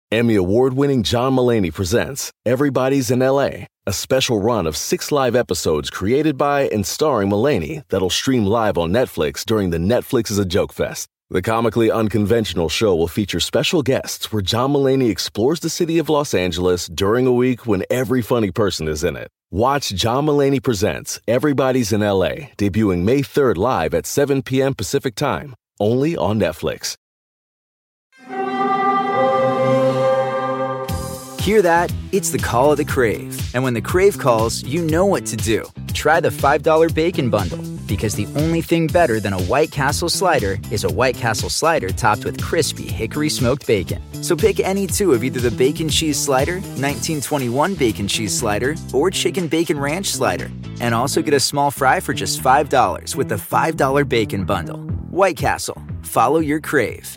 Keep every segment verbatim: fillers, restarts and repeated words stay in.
Emmy award-winning John Mulaney presents Everybody's in L A, a special run of six live episodes created by and starring Mulaney that'll stream live on Netflix during the Netflix is a Joke Fest. The comically unconventional show will feature special guests where John Mulaney explores the city of Los Angeles during a week when every funny person is in it. Watch John Mulaney Presents Everybody's in L A, debuting May third live at seven p.m. Pacific Time, only on Netflix. Hear that? It's the call of the Crave. And when the Crave calls, you know what to do. Try the five dollar Bacon Bundle, because the only thing better than a White Castle slider is a White Castle slider topped with crispy hickory smoked bacon. So pick any two of either the Bacon Cheese Slider, nineteen twenty-one Bacon Cheese Slider, or Chicken Bacon Ranch Slider. And also get a small fry for just five dollars with the five dollar Bacon Bundle. White Castle. Follow your Crave.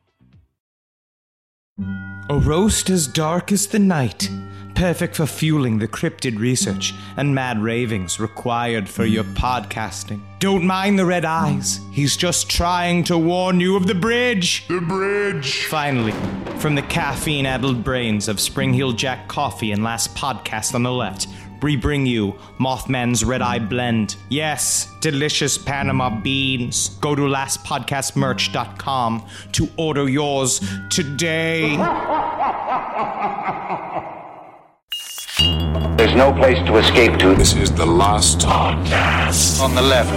A roast as dark as the night, perfect for fueling the cryptid research and mad ravings required for your podcasting. Don't mind the red eyes, he's just trying to warn you of the bridge. The bridge. Finally, from the caffeine-addled brains of Spring Heel Jack Coffee and Last Podcast on the Left, we bring you Mothman's Red Eye Blend. Yes, delicious Panama beans. Go to last podcast merch dot com to order yours today. There's no place to escape to. This is the last podcast On the left.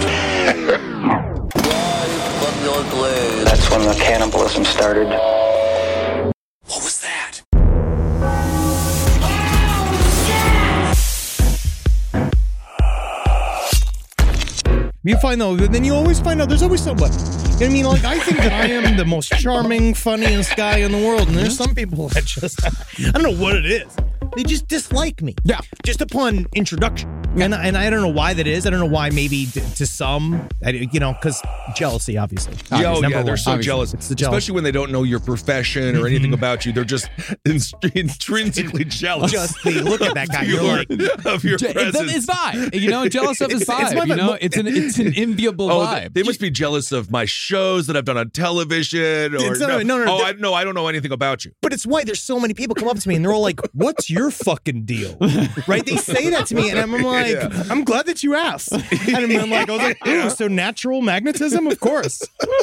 That's when the cannibalism started. What was that? You find though, then you always find out there's always someone. You know what I mean? Like, I think that I am the most charming, funniest guy in the world, and there's some people that just, I don't know what it is. They just dislike me. Yeah. Just upon introduction. And, and I don't know why that is. I don't know why maybe to, to some, you know, because jealousy, obviously. Oh, Obviously, yeah, number they're one. so Obviously. jealous. It's the jealousy. Especially when they don't know your profession or anything about you. They're just in- intrinsically jealous. Just the look at that guy. of You're your, like, of your It's, presence. it's vibe, you know, jealous of his It's- it's vibe. my- You know, it's an it's an enviable Oh, vibe. they must be jealous of my shows that I've done on television. Or It's- no, no, no, oh, no. I, no, I don't know anything about you. but it's why there's so many people come up to me and they're all like, what's your fucking deal? Right? They say that to me and I'm like, Yeah. I'm glad that you asked. And I'm like, I was like, ooh, so natural magnetism? Of course.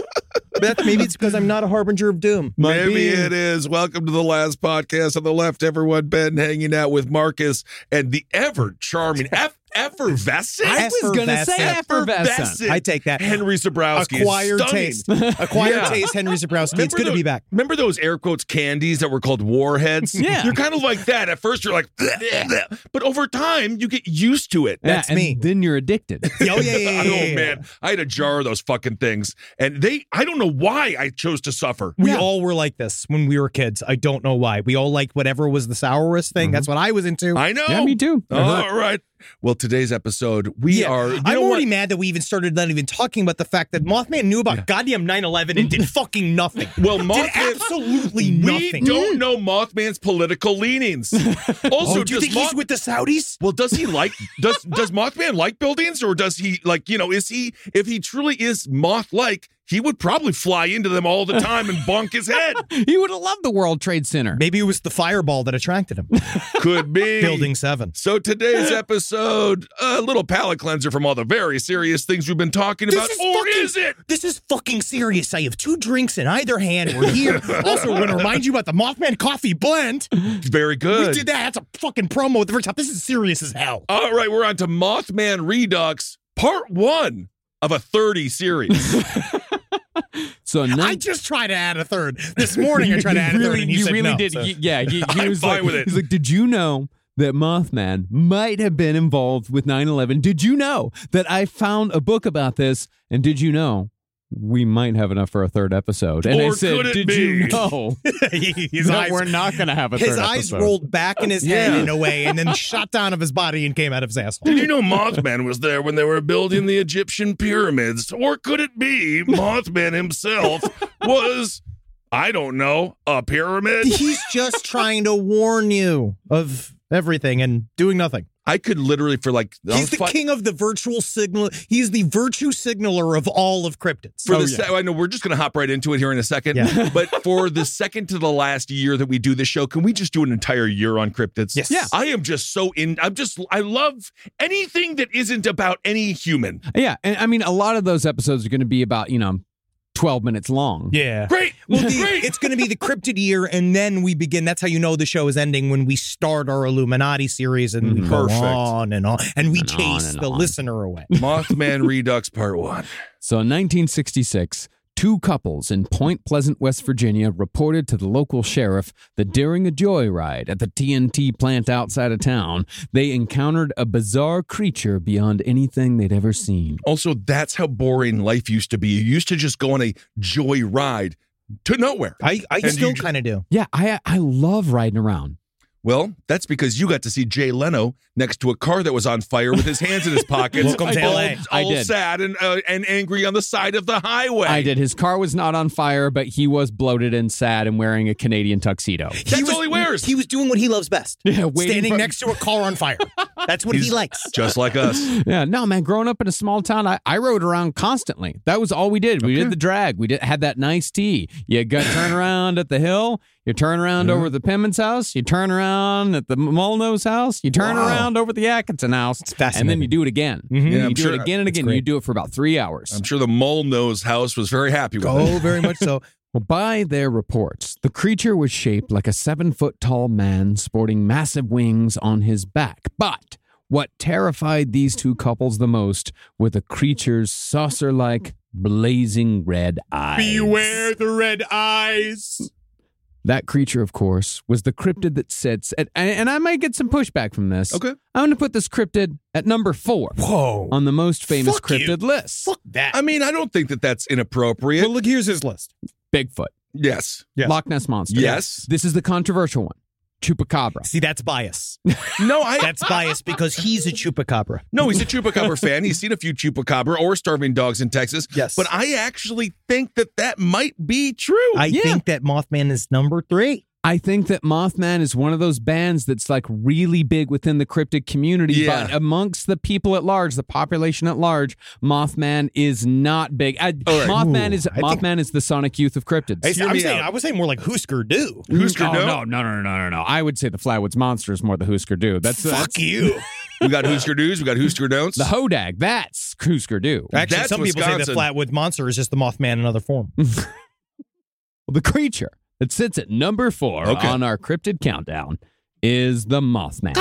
But maybe it's because I'm not a harbinger of doom. Maybe be. it is. Welcome to the last podcast on the left, everyone. Ben hanging out with Marcus and the ever charming, eff- effervescent. I was going to say Effervescent. effervescent. I take that. Henry Zabrowski. Acquired is stunning. taste. Acquired Yeah. taste, Henry Zabrowski. Remember It's good those, to be back. Remember those air quotes candies that were called warheads? Yeah. You're kind of like that. At first, you're like, bleh, bleh. But over time, you get used to it. Yeah, That's and me. Then you're addicted. Oh, yeah, yeah, yeah, yeah, Oh yeah. man, I had a jar of those fucking things, and they. I don't know why I chose to suffer. We all were like this when we were kids. I don't know why. We all liked whatever was the sourest thing. That's what I was into. I know. Yeah, me too. All right. Well, today's episode, we Yeah. are. You I'm know already what? mad that we even started not even talking about the fact that Mothman knew about goddamn nine eleven and did fucking nothing. Well, did Mothman- absolutely We nothing. don't know Mothman's political leanings. Also, Oh, do you does think Moth- he's with the Saudis? Well, does he like does does Mothman like buildings, or does he like you know is he if he truly is moth like, he would probably fly into them all the time and bonk his head. He would have loved the World Trade Center. Maybe it was the fireball that attracted him. Could be Building seven. So today's episode, a little palate cleanser from all the very serious things we've been talking about, This is or fucking- is it? This is fucking serious. I have two drinks in either hand. We're here. Also, we're going to remind you about the Mothman Coffee Blend. Very good. We did that. That's a fucking promo at the very top. This is serious as hell. All right, we're on to Mothman Redux, part one of a thirty series. So none, I just tried to add a third. This morning I tried to add a third really, and he you said really no, did. so- He- yeah, he, he I'm was fine like, with it. He's like, did you know that Mothman might have been involved with nine eleven? Did you know that I found a book about this? And did you know we might have enough for a third episode? And I Or said, could it did be? you know His that eyes, we're not going to have a his third eyes episode? rolled back in his head Yeah. in a way and then shot down of his body and came out of his asshole. Did you know Mothman was there when they were building the Egyptian pyramids? Or could it be Mothman himself was, I don't know, a pyramid? He's just trying to warn you of everything and doing nothing. I could literally for like He's the fi- king of the virtual signal. He's the virtue signaler of all of cryptids. For Oh, the yeah. se- I know we're just going to hop right into it here in a second. Yeah. But for the second to the last year that we do this show, can we just do an entire year on cryptids? Yes. Yeah. I am just so in. I'm just. I love anything that isn't about any human. Yeah, and I mean, a lot of those episodes are going to be about, you know, twelve minutes long. Yeah. Great. Well, the, Great. it's going to be the cryptid year, and then we begin. That's how you know the show is ending when we start our Illuminati series, and we go Perfect. on and on, and we And on chase and the on. listener away. Mothman Redux Part One. So in nineteen sixty-six, two couples in Point Pleasant, West Virginia reported to the local sheriff that during a joyride at the T N T plant outside of town, they encountered a bizarre creature beyond anything they'd ever seen. Also, that's how boring life used to be. You used to just go on a joy ride to nowhere. I, I And still you ju- kind of do. Yeah, I I love riding around. Well, that's because you got to see Jay Leno next to a car that was on fire with his hands in his pockets. Welcome to all, L A. I all did. sad and uh, and angry on the side of the highway. I did. His car was not on fire, but he was bloated and sad and wearing a Canadian tuxedo. That's was, all he wears. He was doing what he loves best. Yeah, waiting Standing for- next to a car on fire. That's what He's he likes. Just like us. Yeah, no, man. Growing up in a small town, I, I rode around constantly. That was all we did. We Okay. did the drag. We did had that nice tea. You got turn around at the hill. You turn around over at the Pimmons house. You turn around at the Molyneux's house. You turn Wow. around over at the Atkinson house. It's And then fascinating. you do it again. Mhm. You Yeah, I'm do sure- it again and it's again. great. You do it for about three hours. I'm sure the mole nose house was very happy with Oh, it. very much so. Well, by their reports, the creature was shaped like a seven-foot-tall man sporting massive wings on his back. But what terrified these two couples the most were the creature's saucer-like, blazing red eyes. the red eyes. That creature, of course, was the cryptid that sits at, and, and I might get some pushback from this. Okay. I'm going to put this cryptid at number four Whoa. on the most famous Fuck you. cryptid list. Fuck that. I mean, I don't think that that's inappropriate. well, look, here's his list. Bigfoot, yes. Yes. Loch Ness Monster. Yes. This is the controversial one. Chupacabra. See, that's bias. No, I. That's bias because he's a chupacabra. No, he's a Chupacabra fan. He's seen a few Chupacabra or starving dogs in Texas. Yes. But I actually think that that might be true. I Yeah. think that Mothman is number three. I think that Mothman is one of those bands that's like really big within the cryptid community, Yeah. but amongst the people at large, the population at large, Mothman is not big. I, All right. Mothman Ooh, is I think- Mothman is the Sonic Youth of cryptids. I, Hear I'm me saying, out. I was saying more like Husker Du. Husker oh, Du? no, no, no, no, no, no. I would say the Flatwoods Monster is more the Husker Du. That's Fuck that's you. We got Husker Do's. We got Husker Don'ts. the Hodag. That's Husker Du. Actually, That's some people say Wisconsin. the Flatwood Monster is just the Mothman in another form. The creature that sits at number four Okay. on our cryptid countdown is the Mothman.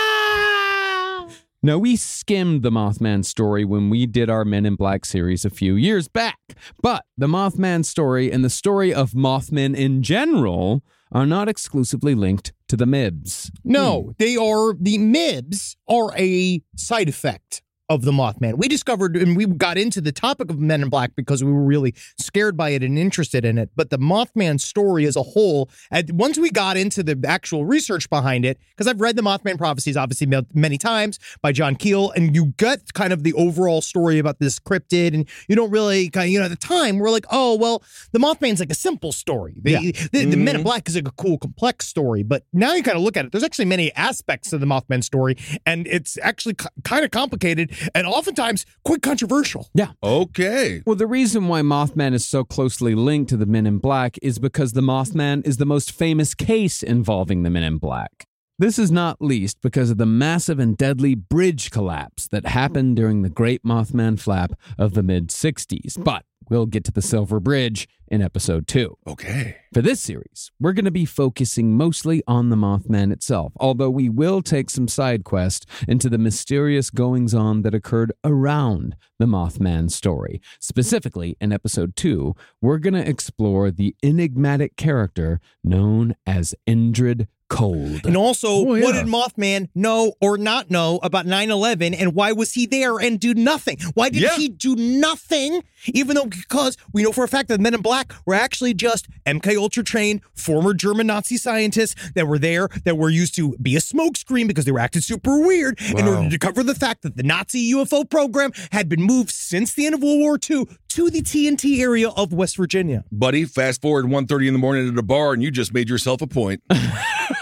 Now, we skimmed the Mothman story when we did our Men in Black series a few years back, but the Mothman story and the story of Mothmen in general are not exclusively linked to the M I B S. No, they are, the M I B S are a side effect of the Mothman. We discovered, and we got into the topic of Men in Black because we were really scared by it and interested in it. But the Mothman story as a whole, and once we got into the actual research behind it, because I've read the Mothman prophecies, obviously many times by John Keel, and you get kind of the overall story about this cryptid, and you don't really, kind of, you know, at the time we're like, oh well, the Mothman's like a simple story. The, Yeah. the, the Men in Black is like a cool, complex story. But now you kind of look at it, there's actually many aspects of the Mothman story, and it's actually k- kind of complicated and oftentimes quite controversial. Yeah. Okay. Well, the reason why Mothman is so closely linked to the Men in Black is because the Mothman is the most famous case involving the Men in Black. This is not least because of the massive and deadly bridge collapse that happened during the Great Mothman Flap of the mid-sixties. But we'll get to the Silver Bridge in episode two. Okay. For this series, we're going to be focusing mostly on the Mothman itself, although we will take some side quest into the mysterious goings-on that occurred around the Mothman story. Specifically, in episode two, we're going to explore the enigmatic character known as Indrid Cold. And also, Oh, yeah. what did Mothman know or not know about nine eleven, and why was he there and do nothing? Why did Yeah. he do nothing? Even though, because we know for a fact that the Men in Black were actually just M K Ultra trained former German Nazi scientists that were there, that were used to be a smokescreen because they were acting super weird in Wow. order to cover the fact that the Nazi U F O program had been moved since the end of World War Two to the T N T area of West Virginia. Buddy, fast forward one thirty in the morning at a bar and you just made yourself a point.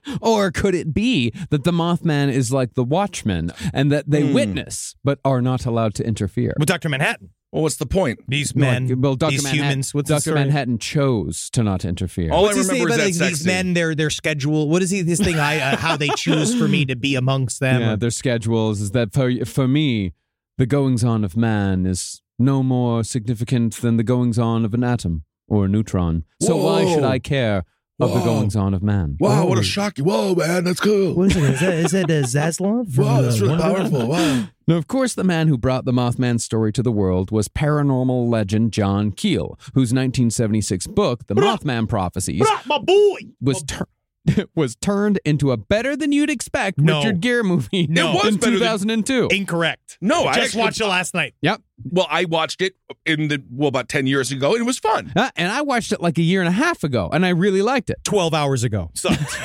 Or could it be that the Mothman is like the Watchmen and that they Hmm. witness but are not allowed to interfere? With Doctor Manhattan. Well, what's the point? These No, men, like, well, Doctor these Manhattan, humans. What's the Doctor story? Manhattan chose to not interfere. All What's I he say remember is about that like, sex these scene. men, their their schedule? What is he? This thing I uh, how they choose for me to be amongst them? Yeah, their schedules is that for for me, the goings on of man is no more significant than the goings on of an atom or a neutron. So why Whoa. should I care of the Whoa. goings on of man? Wow, what a shock. Whoa, man, that's cool. What is it? Is that, is that uh, Zaslav? Wow, that's Uh, really Wonder Woman? powerful. Wow. Now, of course, the man who brought the Mothman story to the world was paranormal legend John Keel, whose nineteen seventy-six book, The Mothman Prophecies, My boy. was tur- was turned into a better than you'd expect No. Richard Gere movie No. It was in better than- two thousand two. Incorrect. No, I just actually- watched it last night. Yep. Well, I watched it in the, well, about ten years ago, and it was fun. Uh, and I watched it like a year and a half ago, and I really liked it. Twelve hours ago. Sucked.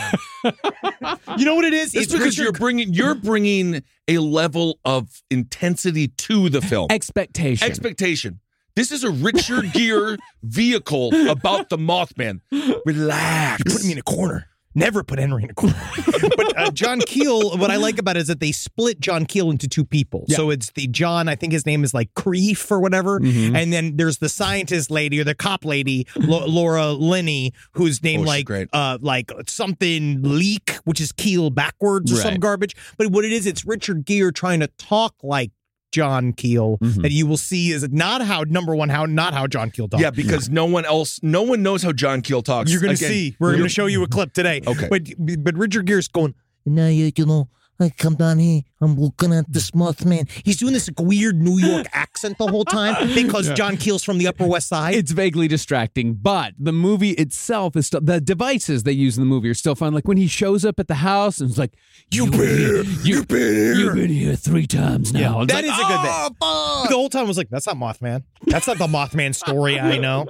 You know what it is? It's, because Richard- you're bringing you're bringing a level of intensity to the film. Expectation. Expectation. This is a Richard Gere vehicle about the Mothman. Relax. You put me in a corner. Never put Henry in a corner. But uh, John Keel, what I like about it is that they split John Keel into two people. Yeah. So it's the John, I think his name is like Creef or whatever. Mhm. And then there's the scientist lady or the cop lady, Lo- Laura Linney, who's named Oh, she's like great. uh like something Leak, which is Keel backwards or some Right. garbage. But what it is, it's Richard Gere trying to talk like John Keel Mhm. that you will see is not how, number one, how not how John Keel talks. Yeah, because no one else, no one knows how John Keel talks. You're going to Again, see. We're you're- going to show you a clip today. Okay. But but Richard Gere's going, Now you, you know, I come down here, I'm looking at this Mothman. he's doing this weird New York accent the whole time because John Keel's from the Upper West Side. It's vaguely distracting, but the movie itself is still, the devices they use in the movie are still fun. Like when he shows up at the house and it's like, You've been here. You've been here. You've been here three times now. It's that like, is a good "Oh, bit. But the whole time I was like, that's not Mothman. That's not the Mothman story I know.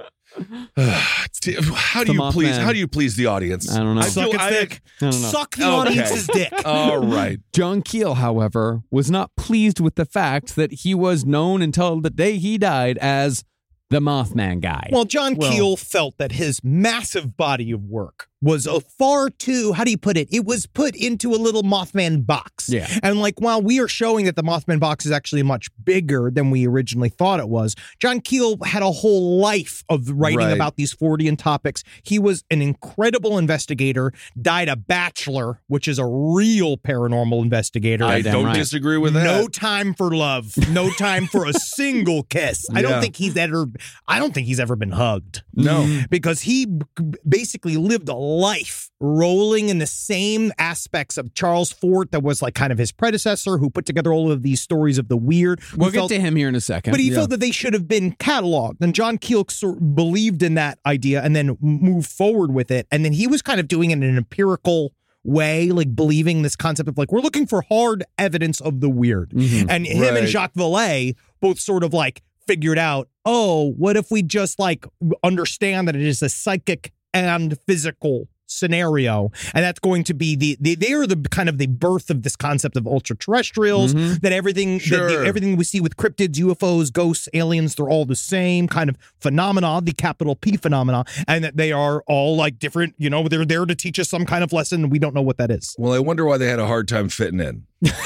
How do The you please? Mothman. How do you please the audience? I don't know. I Suck feel- its I- dick. I don't know. Suck the Okay. audience's dick. All right. John Keel, however, was not pleased with the fact that he was known until the day he died as the Mothman guy. Well, John Well- Keel felt that his massive body of work was a far too, how do you put it? It was put into a little Mothman box. Yeah. And like, while we are showing that the Mothman box is actually much bigger than we originally thought it was, John Keel had a whole life of writing Right. about these Fortean topics. He was an incredible investigator, died a bachelor, which is a real paranormal investigator. I damn don't right. disagree with that. No time for love. No time for a single kiss. I don't Yeah. think he's ever. I don't think he's ever been hugged. No. because he b- basically lived a life rolling in the same aspects of Charles Fort that was like kind of his predecessor, who put together all of these stories of the weird. who we'll get felt- to him here in a second. But he Yeah. felt that they should have been cataloged. And John Keel sort of believed in that idea and then moved forward with it. And then he was kind of doing it in an empirical way, like believing this concept of like, we're looking for hard evidence of the weird. Mhm. And him and Right. Jacques Vallée both sort of like figured out, oh, what if we just like understand that it is a psychic and physical scenario, and that's going to be the, the they are the kind of the birth of this concept of ultra terrestrials. Mhm. That everything Sure. that the, everything we see with cryptids, U F Os, ghosts, aliens, they're all the same kind of phenomena, the capital P phenomena, and that they are all like different. You know, they're there to teach us some kind of lesson, and we don't know what that is. Well, I wonder why they had a hard time fitting in.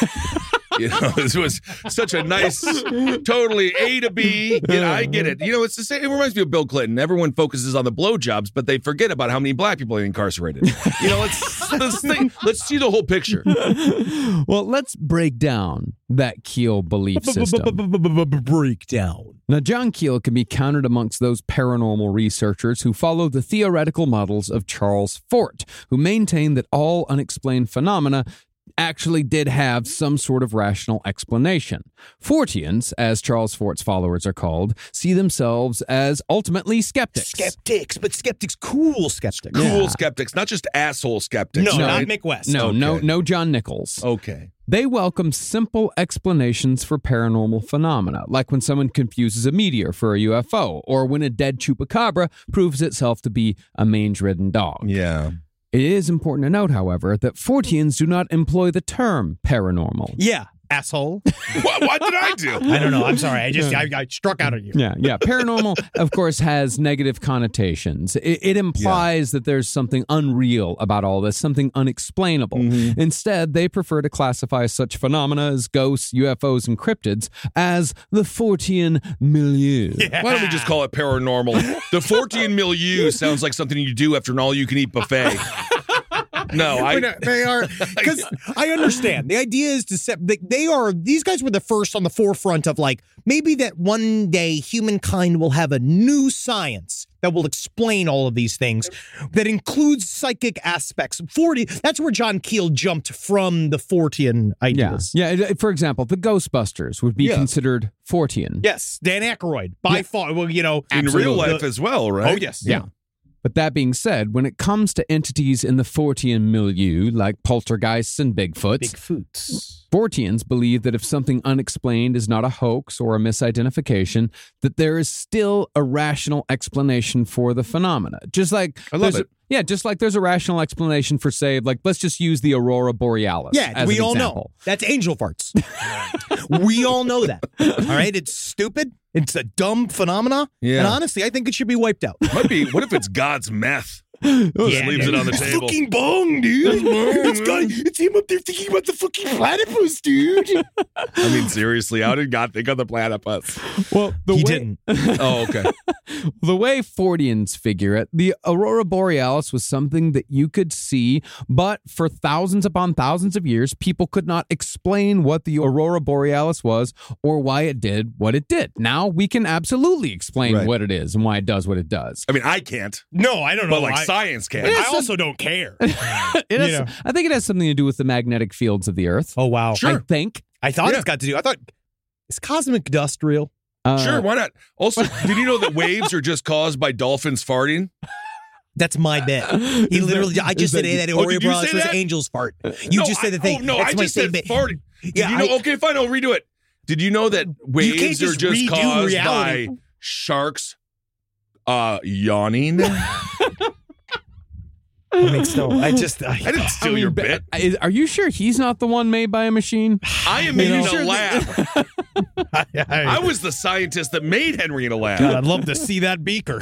You know, this was such a nice, totally A to B. You know, I get it. You know, it's the same. It reminds me of Bill Clinton. Everyone focuses on the blowjobs, but they forget about how many black people are incarcerated. You know, let's let's, think, let's see the whole picture. Well, let's break down that Keel belief system. Breakdown. Now, John Keel can be counted amongst those paranormal researchers who follow the theoretical models of Charles Fort, who maintain that all unexplained phenomena actually did have some sort of rational explanation. Fortians, as Charles Fort's followers are called, see themselves as ultimately skeptics. Skeptics, but skeptics, cool skeptics. Cool Yeah. skeptics, not just asshole skeptics. No, right? not Mick West. No, no, Okay. no John Nichols. Okay. They welcome simple explanations for paranormal phenomena, like when someone confuses a meteor for a U F O, or when a dead chupacabra proves itself to be a mange-ridden dog. Yeah. It is important to note, however, that Fortians do not employ the term paranormal. Yeah, asshole. What, what did I do? I don't know. I'm sorry. I just I, I struck out at you. Yeah, yeah. Paranormal, of course, has negative connotations. It, it implies that there's something unreal about all this, something unexplainable. Mm-hmm. Instead, they prefer to classify such phenomena as ghosts, U F Os, and cryptids as the Fortean milieu. Yeah. Why don't we just call it paranormal? The Fortean milieu sounds like something you do after an all-you-can-eat buffet. No, I. They are because I understand. The idea is to set. They, they are. These guys were the first on the forefront of like maybe that one day humankind will have a new science that will explain all of these things that includes psychic aspects. Forty. That's where John Keel jumped from the Fortean ideas. Yeah. yeah. For example, the Ghostbusters would be Yeah. considered Fortean. Yes, Dan Aykroyd by Yeah. far. Well, you know, in real life as well, right? Oh yes. Yeah. But that being said, when it comes to entities in the Fortean milieu, like poltergeists and Bigfoots, Bigfoots. Forteans believe that if something unexplained is not a hoax or a misidentification, that there is still a rational explanation for the phenomena. Just like I love there's a- it. yeah, just like there's a rational explanation for, say, like let's just use the aurora borealis. Yeah, as we an all example. know that's angel farts. We all know that. All right, it's stupid. It's a dumb phenomena. Yeah. And honestly, I think it should be wiped out. Might be. What if it's God's meth? Yeah, Just leaves dude. it on the It's table. fucking bong, dude. it's, got, it's him up there thinking about the fucking platypus, dude. I mean, seriously, how did God think of the platypus? Well, the He way, didn't. Oh, okay. The way Forteans figure it, the aurora borealis was something that you could see, but for thousands upon thousands of years, people could not explain what the aurora borealis was or why it did what it did. Now we can absolutely explain Right. what it is and why it does what it does. I mean, I can't, No, I don't know. but like I, science can. I also don't care. It has, You know. I think it has something to do with the magnetic fields of the Earth. Oh, wow. I think. I thought Yeah. it's got to do. I thought, is cosmic dust real? Uh, Sure, why not? Also, did you know that waves are just caused by dolphins farting? That's my bet. He literally, I just said that- that Oh, Aurora did you Borealis say was that? angels fart. You No, just said I- the thing. Oh, no, That's I my just same said bet. farting. Did Yeah, you know? I- Okay, fine, I'll redo it. Did you know that waves can't are just just redo caused reality. by sharks uh, yawning? That makes no. I just. I, I didn't steal I mean, your but- bit. is- Are you sure he's not the one made by a machine? I am You in know- a lab. I, I, I was the scientist that made Henry in a lab. God, I'd love to see that beaker.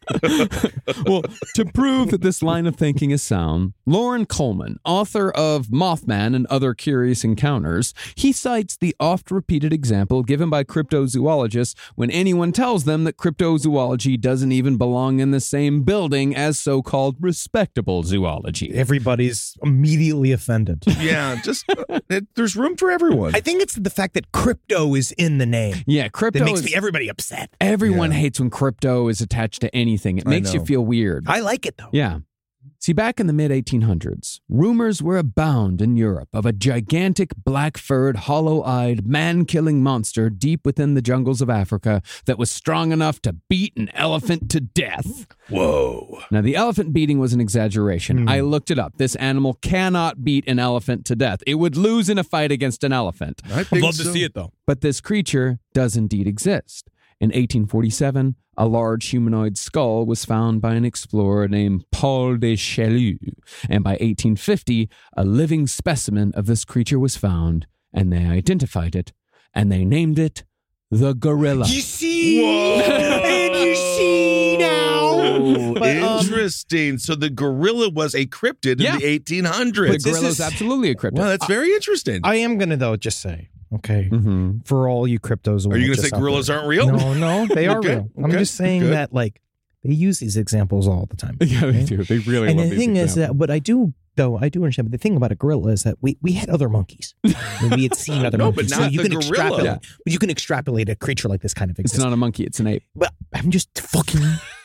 Well, to prove that this line of thinking is sound, Lauren Coleman, author of Mothman and Other Curious Encounters, he cites the oft-repeated example given by cryptozoologists when anyone tells them that cryptozoology doesn't even belong in the same building as so-called respectable zoology. Everybody's immediately offended. Yeah, just uh, it, there's room for everyone. I think it's the fact that crypto is in the name Yeah, crypto that makes is- me everybody upset. Everyone Yeah. hates when crypto is attached to anything. It I makes you know. feel weird. I like it though. Yeah. See, back in the mid eighteen hundreds, rumors were abound in Europe of a gigantic black-furred, hollow-eyed, man-killing monster deep within the jungles of Africa that was strong enough to beat an elephant to death. Whoa. Now, the elephant beating was an exaggeration. Hmm. I looked it up. This animal cannot beat an elephant to death. It would lose in a fight against an elephant. I I'd think love so. to see it though. But this creature does indeed exist. In eighteen forty-seven, a large humanoid skull was found by an explorer named Paul de Chaillu. And by eighteen fifty, a living specimen of this creature was found, and they identified it, and they named it the gorilla. You see, Whoa. and you see now. But, um, Interesting. So the gorilla was a cryptid Yeah. in the eighteen The hundreds. this gorilla is is- absolutely a cryptid. Well, that's very interesting. I am gonna though just say, okay, Mhm. for all you cryptos, Are you going to say gorillas aren't real? No, no, they are Okay, real. I'm okay, just saying good. that like they use these examples all the time. Yeah, they do. They really And love the these thing is that examples. what I do though, I do understand, but the thing about a gorilla is that we we had other monkeys. And we had seen other No, but monkeys. not so you the can gorilla. extrapolate. Yeah. But you can extrapolate a creature like this kind of It's exists. not a monkey, it's an ape. But I'm just fucking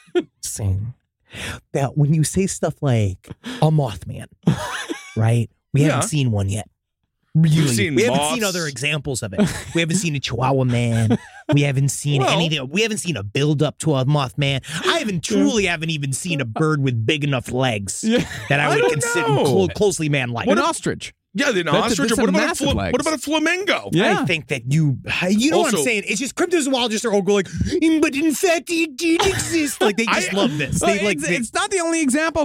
saying that when you say stuff like a Mothman, right? We Yeah. haven't seen one yet. Really, seen we haven't moths. seen other examples of it. We haven't seen a Chihuahua man. We haven't seen Well- anything. We haven't seen a build up to a Mothman. I haven't truly haven't even seen a bird with big enough legs Yeah. that I I would don't consider know. clo- closely man-like. An ostrich. Yeah, the That's a- ostrich. that's What a about, a massive fla- legs. what about a flamingo? Yeah. I think that you, you know what I'm Also- saying? It's just cryptozoologists are all go like, "Mm, but in fact, it did exist. Like they just I- love this. Well, They like, it's, they- it's not the only example, though.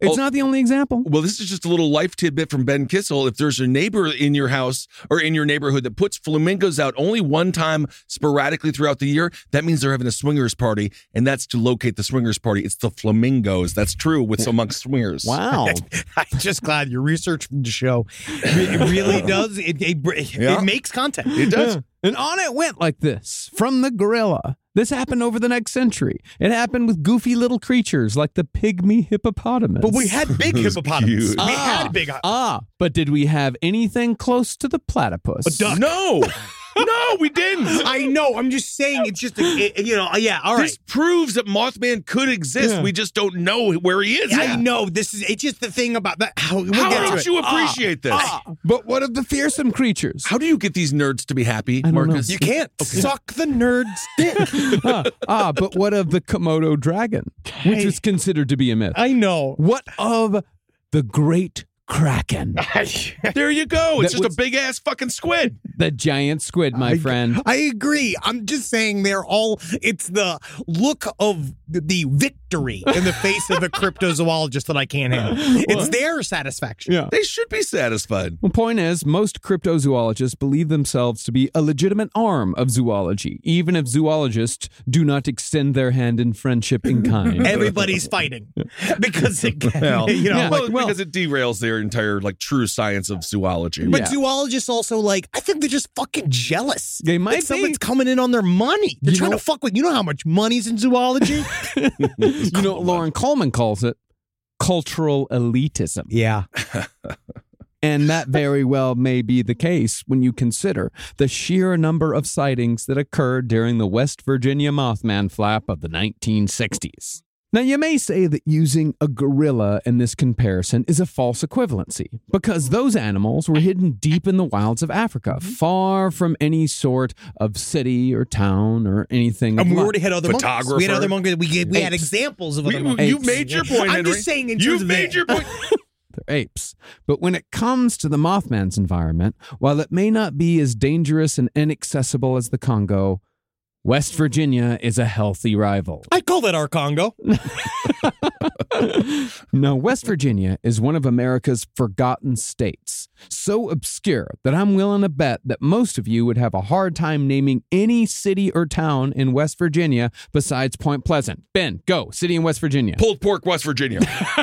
It's Oh. not the only example. Well, this is just a little life tidbit from Ben Kissel. If there's a neighbor in your house or in your neighborhood that puts flamingos out only one time sporadically throughout the year, that means they're having a swingers party, and that's to locate the swingers party. It's the flamingos. That's true with amongst swingers. Wow. I'm just glad your research from the show it really does. It, it, Yeah. it makes content. It does. And on it went like this from the gorilla. This happened over the next century. It happened with goofy little creatures like the pygmy hippopotamus. But we had big It was hippopotamus. cute. We ah, had big. Ah, but did we have anything close to the platypus? A duck. No. No, we didn't. I know. I'm just saying. It's just, a, it, you know. Yeah. All right. This proves that Mothman could exist. Yeah. We just don't know where he is. I know. This is. It's just the thing about that. How, we'll How get to don't it. you appreciate this? Ah, but what of the fearsome creatures? How do you get these nerds to be happy, I don't know. Marcus? You can't suck the nerd's dick. ah, ah, but what of the Komodo dragon, which Hey. was considered to be a myth? I know. What of the great kraken, There you go. It's That just was- a big ass fucking squid. the giant squid, my I, friend? I agree. I'm just saying they're all, it's the look of the victory in the face of the cryptozoologist that I can't handle. It's their satisfaction. Yeah. They should be satisfied. The point is, most cryptozoologists believe themselves to be a legitimate arm of zoology, even if zoologists do not extend their hand in friendship in kind. Everybody's fighting because it, Well, you know, yeah. well, like, well- because it derails their entire like true science of zoology. but Yeah. zoologists also like, I think they're just fucking jealous. They might that someone's be. coming in on their money. They're You trying know- to fuck with, you know how much money's in zoology? You know what Lauren Coleman calls it? Cultural elitism. Yeah. And that very well may be the case when you consider the sheer number of sightings that occurred during the West Virginia Mothman flap of the nineteen sixties. Now, you may say that using a gorilla in this comparison is a false equivalency, because those animals were hidden deep in the wilds of Africa, far from any sort of city or town or anything. And of we like- already had other monkeys. We had Photographer. other monkeys. We, gave, we had Apes. examples of We- other you monkeys. made your point, I'm Henry. just saying in You've terms of made that. your point. They're apes. But when it comes to the Mothman's environment, while it may not be as dangerous and inaccessible as the Congo, West Virginia is a healthy rival. I call that our Congo. No, West Virginia is one of America's forgotten states. So obscure that I'm willing to bet that most of you would have a hard time naming any city or town in West Virginia besides Point Pleasant. Ben, go. City in West Virginia. Pulled pork, West Virginia.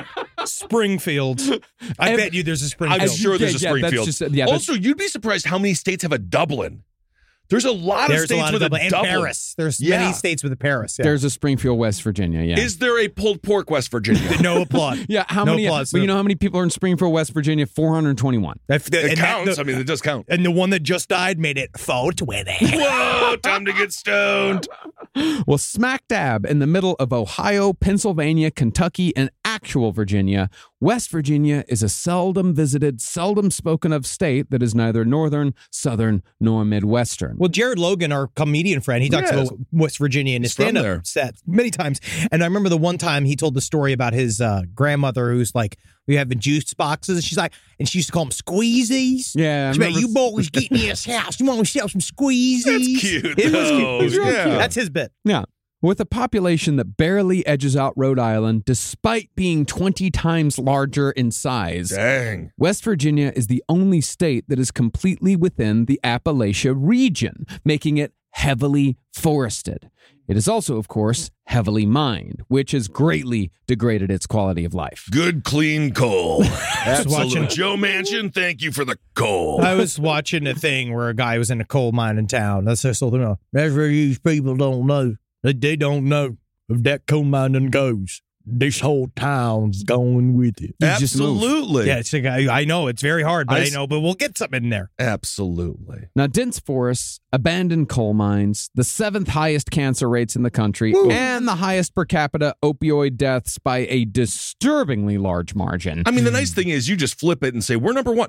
Springfield. I Ev- bet you there's a I'm Springfield. sure there's a Yeah, yeah, that's Springfield. just- yeah, that's- also, you'd be surprised how many states have a Dublin. There's a lot of There's a states lot of with Dublin. a And Dublin. Paris. There's Yeah. many states with a Paris. Yeah. There's a Springfield, West Virginia, yeah. Is there a pulled pork, West Virginia? no applaud. yeah, how no many? applause. But you know how many people are in Springfield, West Virginia? four hundred twenty-one. That- that- It and that- counts. the- I mean, it does count. and the one that just died made it four twenty. Whoa, time to get stoned. Well, smack dab in the middle of Ohio, Pennsylvania, Kentucky, and actual Virginia, West Virginia is a seldom visited, seldom spoken of state that is neither northern, southern, nor midwestern. Well, Jared Logan, our comedian friend, he talks Yes. about West Virginia in his He's from there. stand-up set many times. And I remember the one time he told the story about his uh, grandmother who's like, we have the juice boxes. And she's like, and she used to call them squeezies. Yeah, I She's like, remember- you boys get in this house. You want me to sell some squeezies? That's cute, It was though. cute. It was real Yeah. cute. That's his bit. Yeah. With a population that barely edges out Rhode Island, despite being twenty times larger in size, Dang. West Virginia is the only state that is completely within the Appalachia region, making it heavily forested. It is also, of course, heavily mined, which has greatly degraded its quality of life. Good, clean coal. Absolute. watching- Joe Manchin, thank you for the coal. I was watching a thing where a guy was in a coal mine in town. That's just something else. That's where these people don't know. They, they don't know if that coal mining goes. This whole town's going with it. You just move. Absolutely. Yeah, it's a guy. I know it's very hard, but I I, s- know. But we'll get something in there. Absolutely. Now, dense forests, abandoned coal mines, the seventh highest cancer rates in the country, and the highest per capita opioid deaths by a disturbingly large margin. I mean, the nice thing is you just flip it and say, we're number one.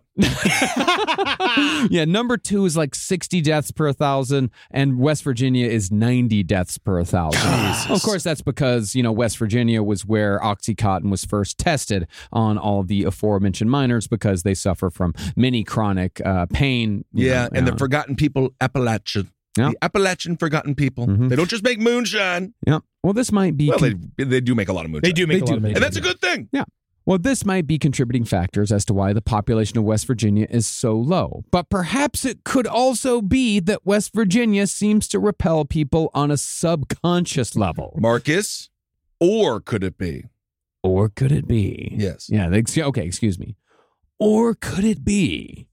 Yeah, number two is like sixty deaths per thousand, and West Virginia is ninety deaths per thousand. Of course, that's because, you know, West Virginia was where Oxycontin was first tested on all the aforementioned miners because they suffer from many chronic uh, pain. you Yeah, know, and uh, the forgotten people, Appalachian. Yeah. The Appalachian forgotten people. Mhm. They don't just make moonshine. yeah. Well, this might be. Well, con- they, they do make a lot of moonshine. They do make They a do lot of make money. And that's a good thing. Yeah. Well, this might be contributing factors as to why the population of West Virginia is so low. But perhaps it could also be that West Virginia seems to repel people on a subconscious level. Marcus, or could it be? Or could it be? Yes. Yeah, they, okay, excuse me. Or could it be,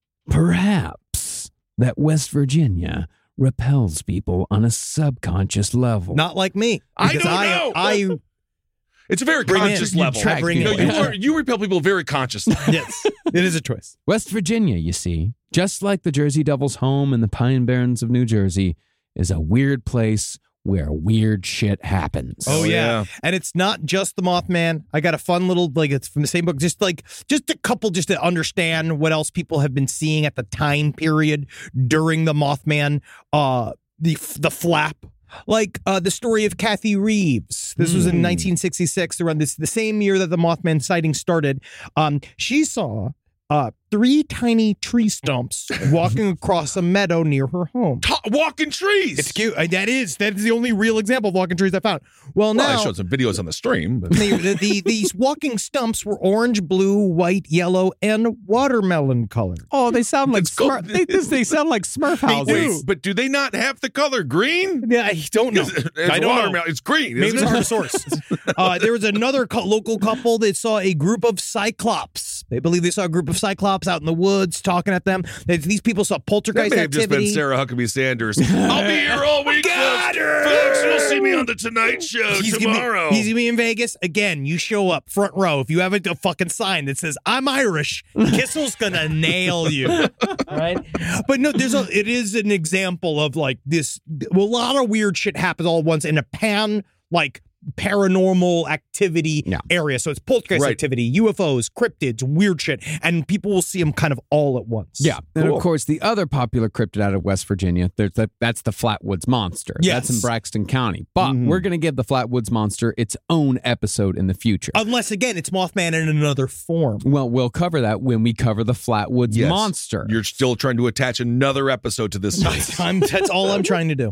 perhaps, that West Virginia repels people on a subconscious level? Not like me. I don't I, know. I, It's a very Bring conscious in- level. try- bring you, know, it you, in. are, you repel people very consciously. yes, it is a twist. West Virginia, you see, just like the Jersey Devils' home in the Pine Barrens of New Jersey, is a weird place where weird shit happens. Oh, Oh, yeah. yeah. And it's not just the Mothman. I got a fun little, like, it's from the same book, just like, just a couple, just to understand what else people have been seeing at the time period during the Mothman, uh, the, the flap. Like uh, the story of Kathy Reeves. This was in nineteen sixty-six, around this the same year that the Mothman sighting started. Um, she saw uh, three tiny tree stumps walking across a meadow near her home. Ta- walking trees. It's cute. Uh, That is that is the only real example of walking trees I found. Well, Well, now I showed some videos on the stream. But the, the, the, these walking stumps were orange, blue, white, yellow, and watermelon color. Oh, they sound like Let's go. Smurf. They, this- they sound like Smurf houses. wait, but do they not have the color green? Yeah, I don't know. It's, I don't watermelon. know. It's green. Maybe isn't it's it? hard to source. Uh, there was another co- local couple that saw a group of cyclops. They believe they saw a group of cyclops out in the woods talking at them. They, these people saw That poltergeist may have just been activity. Sarah Huckabee Sanders. I'll be here all week, Got folks. her! Folks, you'll see me on the Tonight Show He's gonna, tomorrow. be, he's gonna be in Vegas again. You show up front row. If you have a, a fucking sign that says "I'm Irish," Kissel's gonna nail you. All right, but no, there's a. It is an example of like this. Well, a lot of weird shit happens all at once in a pan like paranormal activity Yeah. area. So it's poltergeist Right. activity, U F Os, cryptids, weird shit, and people will see them kind of all at once. Yeah, and Cool. of course, the other popular cryptid out of West Virginia, there's the, that's the Flatwoods Monster. Yes. That's in Braxton County. But Mhm. we're going to give the Flatwoods Monster its own episode in the future. Unless again, it's Mothman in another form. well, we'll cover that when we cover the Flatwoods Yes. Monster. You're still trying to attach another episode to this. I'm, that's all I'm trying to do.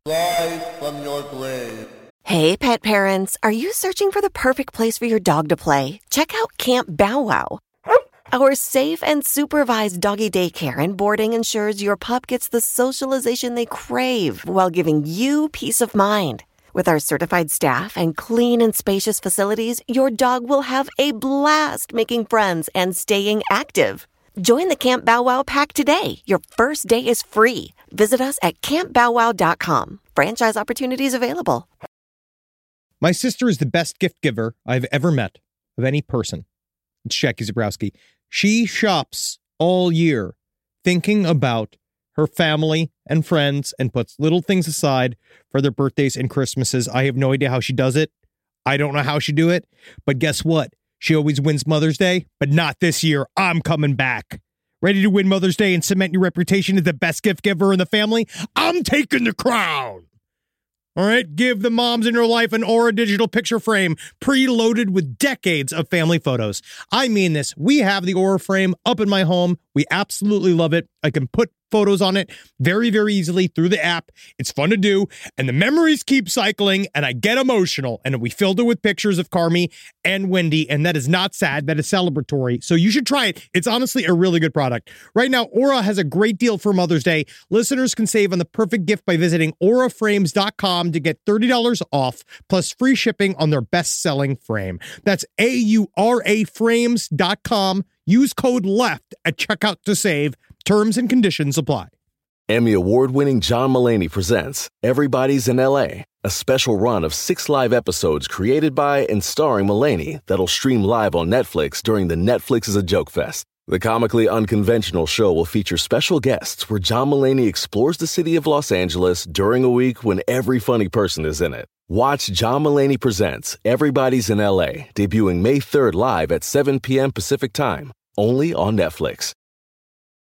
Hey, pet parents, are you searching for the perfect place for your dog to play? Check out Camp Bow Wow. Our safe and supervised doggy daycare and boarding ensures your pup gets the socialization they crave while giving you peace of mind. With our certified staff and clean and spacious facilities, your dog will have a blast making friends and staying active. Join the Camp Bow Wow pack today. Your first day is free. Visit us at camp bow wow dot com. Franchise opportunities available. My sister is the best gift giver I've ever met of any person. It's Jackie Zabrowski. She shops all year thinking about her family and friends and puts little things aside for their birthdays and Christmases. I have no idea how she does it. I don't know how she do it. But guess what? She always wins Mother's Day, but not this year. I'm coming back. Ready to win Mother's Day and cement your reputation as the best gift giver in the family? I'm taking the crown. All right, give the moms in your life an Aura digital picture frame preloaded with decades of family photos. I mean this. We have the Aura frame up in my home. We absolutely love it. I can put photos on it very, very easily through the app. It's fun to do, and the memories keep cycling, and I get emotional. And we filled it with pictures of Carmi and Wendy, and that is not sad. That is celebratory. So you should try it. It's honestly a really good product. Right now, Aura has a great deal for Mother's Day. Listeners can save on the perfect gift by visiting aura frames dot com to get thirty dollars off, plus free shipping on their best-selling frame. That's A U R A frames dot com. Use code LEFT at checkout to save. Terms and conditions apply. Emmy award-winning John Mulaney presents Everybody's in L A, a special run of six live episodes created by and starring Mulaney that'll stream live on Netflix during the Netflix is a Joke Fest. The comically unconventional show will feature special guests where John Mulaney explores the city of Los Angeles during a week when every funny person is in it. Watch John Mulaney Presents Everybody's in L A, debuting May third live at seven p.m. Pacific Time, only on Netflix.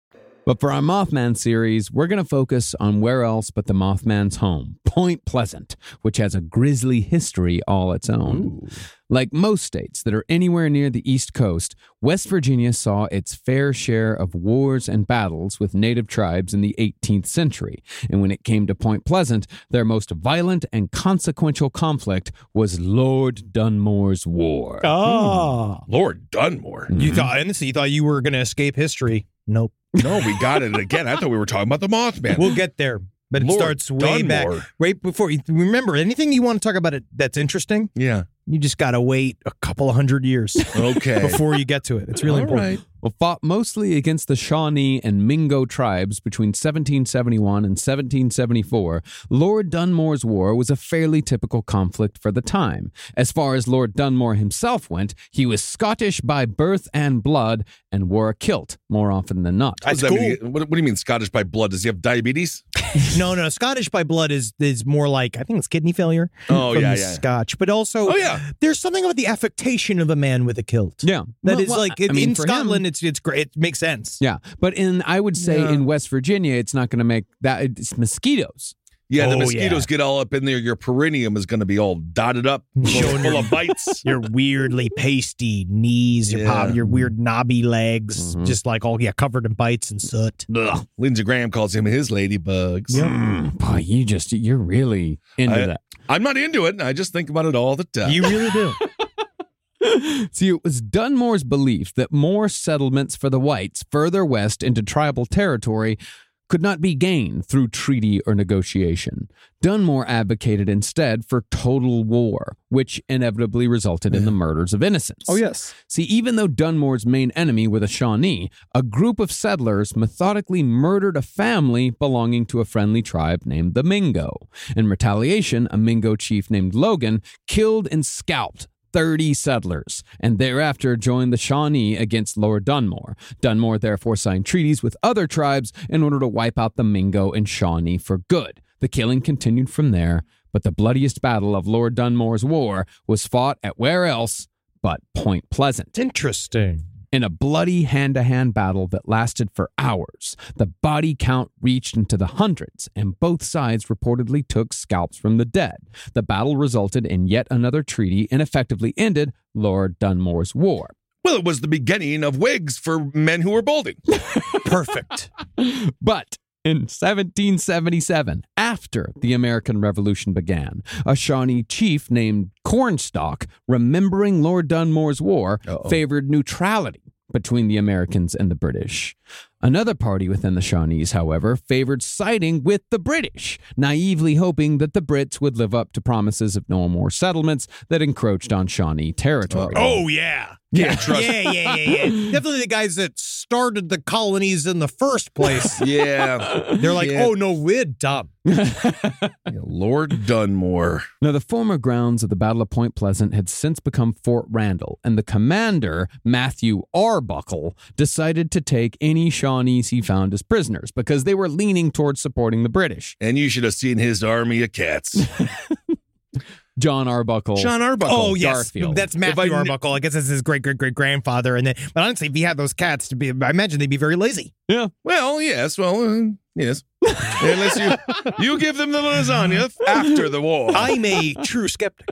But for our Mothman series, we're going to focus on where else but the Mothman's home, Point Pleasant, which has a grisly history all its own. Ooh. Like most states that are anywhere near the East Coast, West Virginia saw its fair share of wars and battles with native tribes in the eighteenth century. And when it came to Point Pleasant, their most violent and consequential conflict was Lord Dunmore's War. Oh. Hmm. Lord Dunmore. Mm-hmm. You thought, honestly, you thought you were going to escape history. Nope. No, we got it again. I thought we were talking about the Mothman. We'll get there. But it Lord starts way Dunmore. back, right before you remember anything you want to talk about it that's interesting. Yeah, you just got to wait a couple of hundred years, okay, before you get to it. It's really All important. Right. Well, fought mostly against the Shawnee and Mingo tribes between seventeen seventy-one and seventeen seventy-four, Lord Dunmore's War was a fairly typical conflict for the time. As far as Lord Dunmore himself went, he was Scottish by birth and blood and wore a kilt more often than not. That's cool. Mean? What, what do you mean Scottish by blood? Does he have diabetes? no, no. Scottish by blood is is more like, I think it's kidney failure. Oh, from yeah, the yeah. Scotch. But also, oh, yeah. there's something about the affectation of a man with a kilt. Yeah. That well, is well, like, I in, mean, in for Scotland, him, it's it's great. It makes sense. Yeah. But in, I would say Yeah. in West Virginia, it's not going to make that, it's mosquitoes. Yeah, the Oh, mosquitoes yeah. get all up in there. Your perineum is going to be all dotted up, full, full of bites. Your weirdly pasty knees, your Yeah. pop, your weird knobby legs, Mhm. just like all yeah, covered in bites and soot. Ugh. Lindsey Graham calls him his ladybugs. Mm, boy, you just, you're really into I- that. I'm not into it. I just think about it all the time. You really do. See, it was Dunmore's belief that more settlements for the whites further west into tribal territory could not be gained through treaty or negotiation. Dunmore advocated instead for total war, which inevitably resulted in the murders of innocents. Oh, yes. See, even though Dunmore's main enemy were the Shawnee, a group of settlers methodically murdered a family belonging to a friendly tribe named the Mingo. In retaliation, a Mingo chief named Logan killed and scalped thirty settlers, and thereafter joined the Shawnee against Lord Dunmore. Dunmore therefore signed treaties with other tribes in order to wipe out the Mingo and Shawnee for good. The killing continued from there, but the bloodiest battle of Lord Dunmore's War was fought at where else but Point Pleasant. Interesting. In a bloody hand-to-hand battle that lasted for hours, the body count reached into the hundreds, and both sides reportedly took scalps from the dead. The battle resulted in yet another treaty and effectively ended Lord Dunmore's War. Well, it was the beginning of wigs for men who were balding. Perfect. But in seventeen seventy-seven, after the American Revolution began, a Shawnee chief named Cornstalk, remembering Lord Dunmore's War, Uh-oh. favored neutrality between the Americans and the British. Another party within the Shawnees, however, favored siding with the British, naively hoping that the Brits would live up to promises of no more settlements that encroached on Shawnee territory. Oh, yeah. Can't trust. Yeah, yeah, yeah, yeah. Definitely the guys that started the colonies in the first place. Yeah. They're like, Yeah. oh, no, we're dumb. Lord Dunmore. Now, the former grounds of the Battle of Point Pleasant had since become Fort Randall, and the commander, Matthew Arbuckle, decided to take any Shawnees he found as prisoners because they were leaning towards supporting the British. And you should have seen his army of cats. John Arbuckle. John Arbuckle. Oh, yes. Garfield. That's If Matthew I kn- Arbuckle. I guess that's his great-great-great-grandfather. And then, but honestly, if he had those cats, to be, I imagine they'd be very lazy. Yeah. Well, yes. Well, uh, yes. Unless you you give them the lasagna after the war. I'm a true skeptic.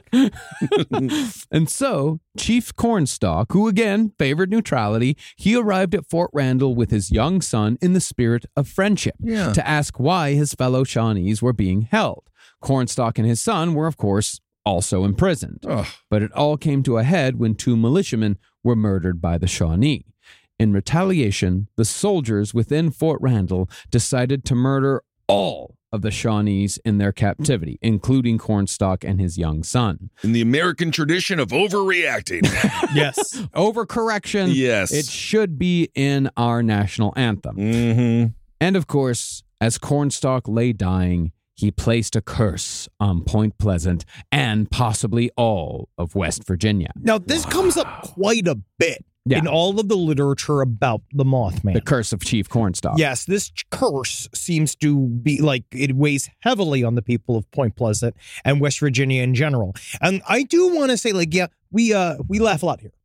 And so, Chief Cornstalk, who again favored neutrality, he arrived at Fort Randall with his young son in the spirit of friendship Yeah. to ask why his fellow Shawnees were being held. Cornstalk and his son were, of course, also imprisoned. Ugh. But it all came to a head when two militiamen were murdered by the Shawnee. In retaliation, the soldiers within Fort Randall decided to murder all of the Shawnees in their captivity, including Cornstalk and his young son. In the American tradition of overreacting. Yes. Overcorrection. Yes. It should be in our national anthem. Mm-hmm. And of course, as Cornstalk lay dying, he placed a curse on Point Pleasant and possibly all of West Virginia. Now, this comes up quite a bit Yeah. in all of the literature about the Mothman. The curse of Chief Cornstalk. Yes, this curse seems to be like it weighs heavily on the people of Point Pleasant and West Virginia in general. And I do want to say, like, yeah, we uh we laugh a lot here.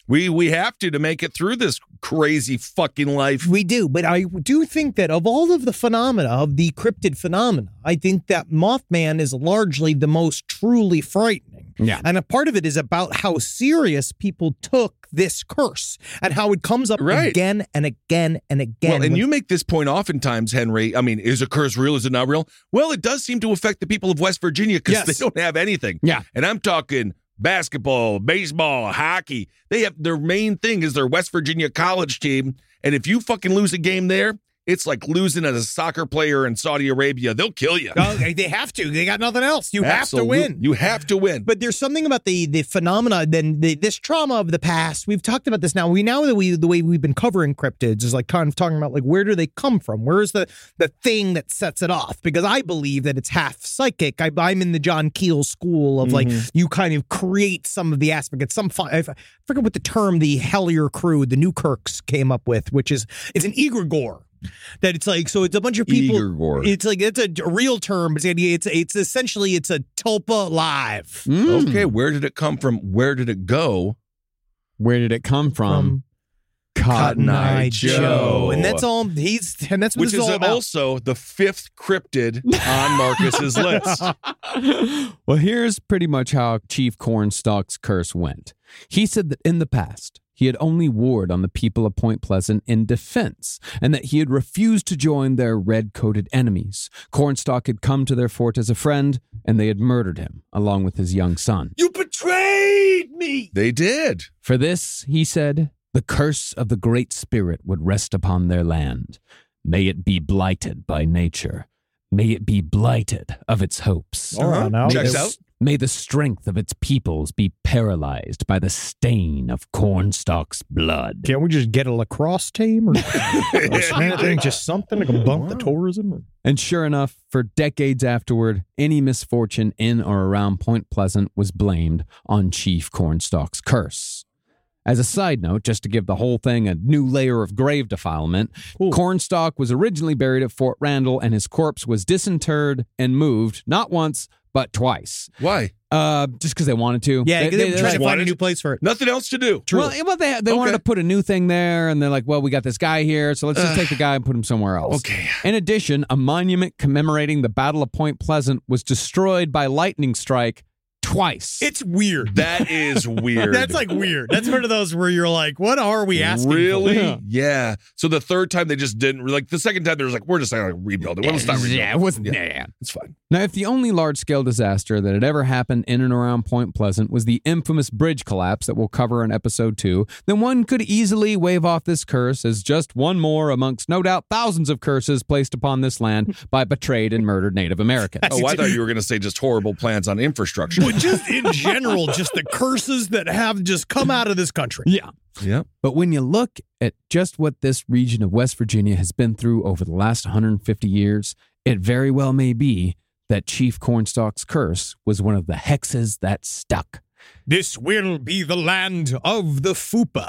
We we have to to make it through this crazy fucking life. We do, but I do think that of all of the phenomena, of the cryptid phenomena, I think that Mothman is largely the most truly frightening. Yeah. And a part of it is about how serious people took this curse and how it comes up Right. again and again and again. Well, and When- you make this point oftentimes, Henry. I mean, is a curse real? Is it not real? Well, it does seem to affect the people of West Virginia because Yes. they don't have anything. Yeah. And I'm talking basketball, baseball, hockey. They have their main thing is their West Virginia college team. And if you fucking lose a game there, it's like losing as a soccer player in Saudi Arabia. They'll kill you. Oh, they have to. They got nothing else. You Absolute- have to win. You have to win. But there's something about the the phenomena, then the, this trauma of the past. We've talked about this now. We now that we the way we've been covering cryptids is like kind of talking about like where do they come from? Where's the the thing that sets it off? Because I believe that it's half psychic. I, I'm in the John Keel school of like you kind of create some of the aspect. It's some fun, I forget what the term the Hellier crew, the Newkirks came up with, which is it's an egregore. That it's like so it's a bunch of people. Egregore. It's like it's a, a real term, but it's it's it's essentially it's a tulpa live. Mm. Okay, where did it come from? Where did it go? Where did it come from? From Cotton Eye Joe. and that's all he's and that's what Which this is all about. also the fifth cryptid on Marcus's list. Well, here's pretty much how Chief Cornstalk's curse went. He said that in the past, he had only warred on the people of Point Pleasant in defense, and that he had refused to join their red-coated enemies. Cornstalk had come to their fort as a friend, and they had murdered him, along with his young son. You betrayed me. They did. For this, he said, the curse of the Great Spirit would rest upon their land. May it be blighted by nature. May it be blighted of its hopes. All right, now Checks there's- out. May the strength of its peoples be paralyzed by the stain of Cornstalk's blood. Can't we just get a lacrosse team or, or anything? Just something that can bump the tourism? Or? And sure enough, for decades afterward, any misfortune in or around Point Pleasant was blamed on Chief Cornstalk's curse. As a side note, just to give the whole thing a new layer of grave defilement, Ooh. Cornstalk was originally buried at Fort Randall, and his corpse was disinterred and moved, not once, but twice. Why? Uh, just because they wanted to. Yeah, they, they, they- were they're trying like, to find a wanted- new place for it. Nothing else to do. well, well, they they wanted Okay. to put a new thing there, and they're like, well, we got this guy here, so let's just take the guy and put him somewhere else. Okay. In addition, a monument commemorating the Battle of Point Pleasant was destroyed by lightning strike twice. It's weird. That is weird. That's like weird. That's one of those where you're like, what are we asking Really? for? Yeah. So the third time they just didn't. Like the second time they was like, we're just not gonna rebuild it. Well, let's not rebuild yeah, it. it wasn't. Yeah. Yeah, yeah. It's fine. Now, if the only large-scale disaster that had ever happened in and around Point Pleasant was the infamous bridge collapse that we'll cover in episode two, then one could easily wave off this curse as just one more amongst no doubt thousands of curses placed upon this land by betrayed and murdered Native Americans. Oh, I thought you were gonna say just horrible plans on infrastructure. Well, just in general, just the curses that have just come out of this country. Yeah. Yeah. But when you look at just what this region of West Virginia has been through over the last one hundred fifty years, it very well may be that Chief Cornstalk's curse was one of the hexes that stuck. This will be the land of the fupa.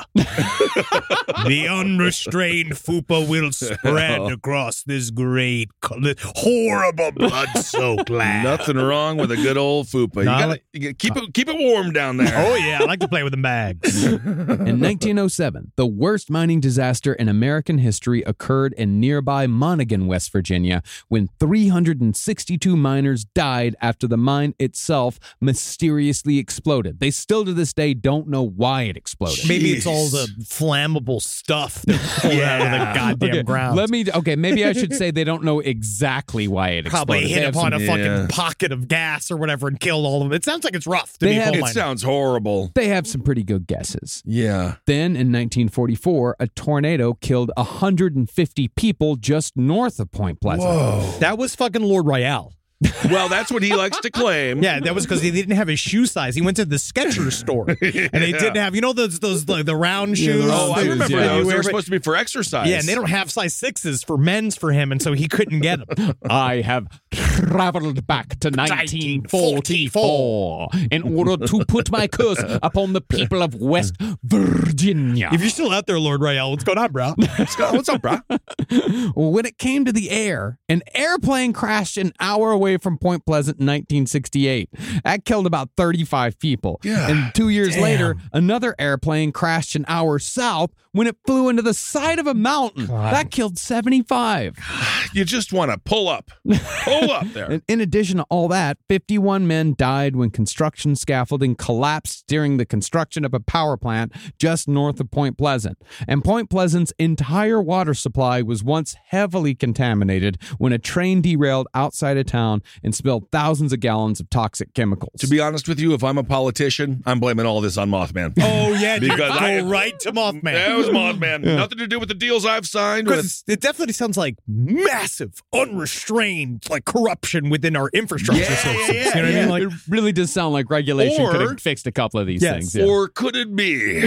The unrestrained fupa will spread across this great, co- this horrible blood-soaked land. Nothing wrong with a good old fupa. You No, I gotta, like- you gotta keep it keep it warm down there. Oh, yeah, I like to play with the bags. In nineteen oh seven, the worst mining disaster in American history occurred in nearby Monaghan, West Virginia, when three hundred sixty-two miners died after the mine itself mysteriously exploded. They still to this day don't know why it exploded. Maybe it's all the flammable stuff that pulled out of the goddamn Okay, ground. Let me. Okay, maybe I should say they don't know exactly why it Probably exploded. hit They have upon some- a Yeah. fucking pocket of gas or whatever and killed all of them. It sounds like it's rough to They be a have- coal It miner. sounds horrible. They have some pretty good guesses. Yeah. Then in nineteen forty-four, a tornado killed one hundred fifty people just north of Point Pleasant. Whoa. That was fucking Lord Royale. Well, that's what he likes to claim. Yeah, that was because he didn't have his shoe size. He went to the Skechers store, and they Yeah. didn't have, you know, those those like, the round shoes. the Oh, I Shoes, remember yeah. that you those. They wear, were but- supposed to be for exercise. Yeah, and they don't have size sixes for men's for him, and so he couldn't get them. I have traveled back to nineteen forty-four in order to put my curse upon the people of West Virginia. If you're still out there, Lord Rael, what's going on, bro? What's up, bro? When it came to the air, an airplane crashed an hour away from Point Pleasant in nineteen sixty-eight. That killed about thirty-five people. Yeah. And two years Damn. later, another airplane crashed an hour south when it flew into the side of a mountain. God. That killed seventy-five. You just want to pull up. Pull up there. In, in addition to all that, fifty-one men died when construction scaffolding collapsed during the construction of a power plant just north of Point Pleasant. And Point Pleasant's entire water supply was once heavily contaminated when a train derailed outside of town and spilled thousands of gallons of toxic chemicals. To be honest with you, if I'm a politician, I'm blaming all this on Mothman. Oh, yeah. Because Because I- go right to Mothman. That was Mothman. Nothing to do with the deals I've signed. With. Because it definitely sounds like massive, unrestrained, like corruption within our infrastructure Yeah, systems. yeah, yeah, you know what I mean? Like, it really does sound like regulation Or- could have fixed a couple of these Yes. things. Yeah. Or could it be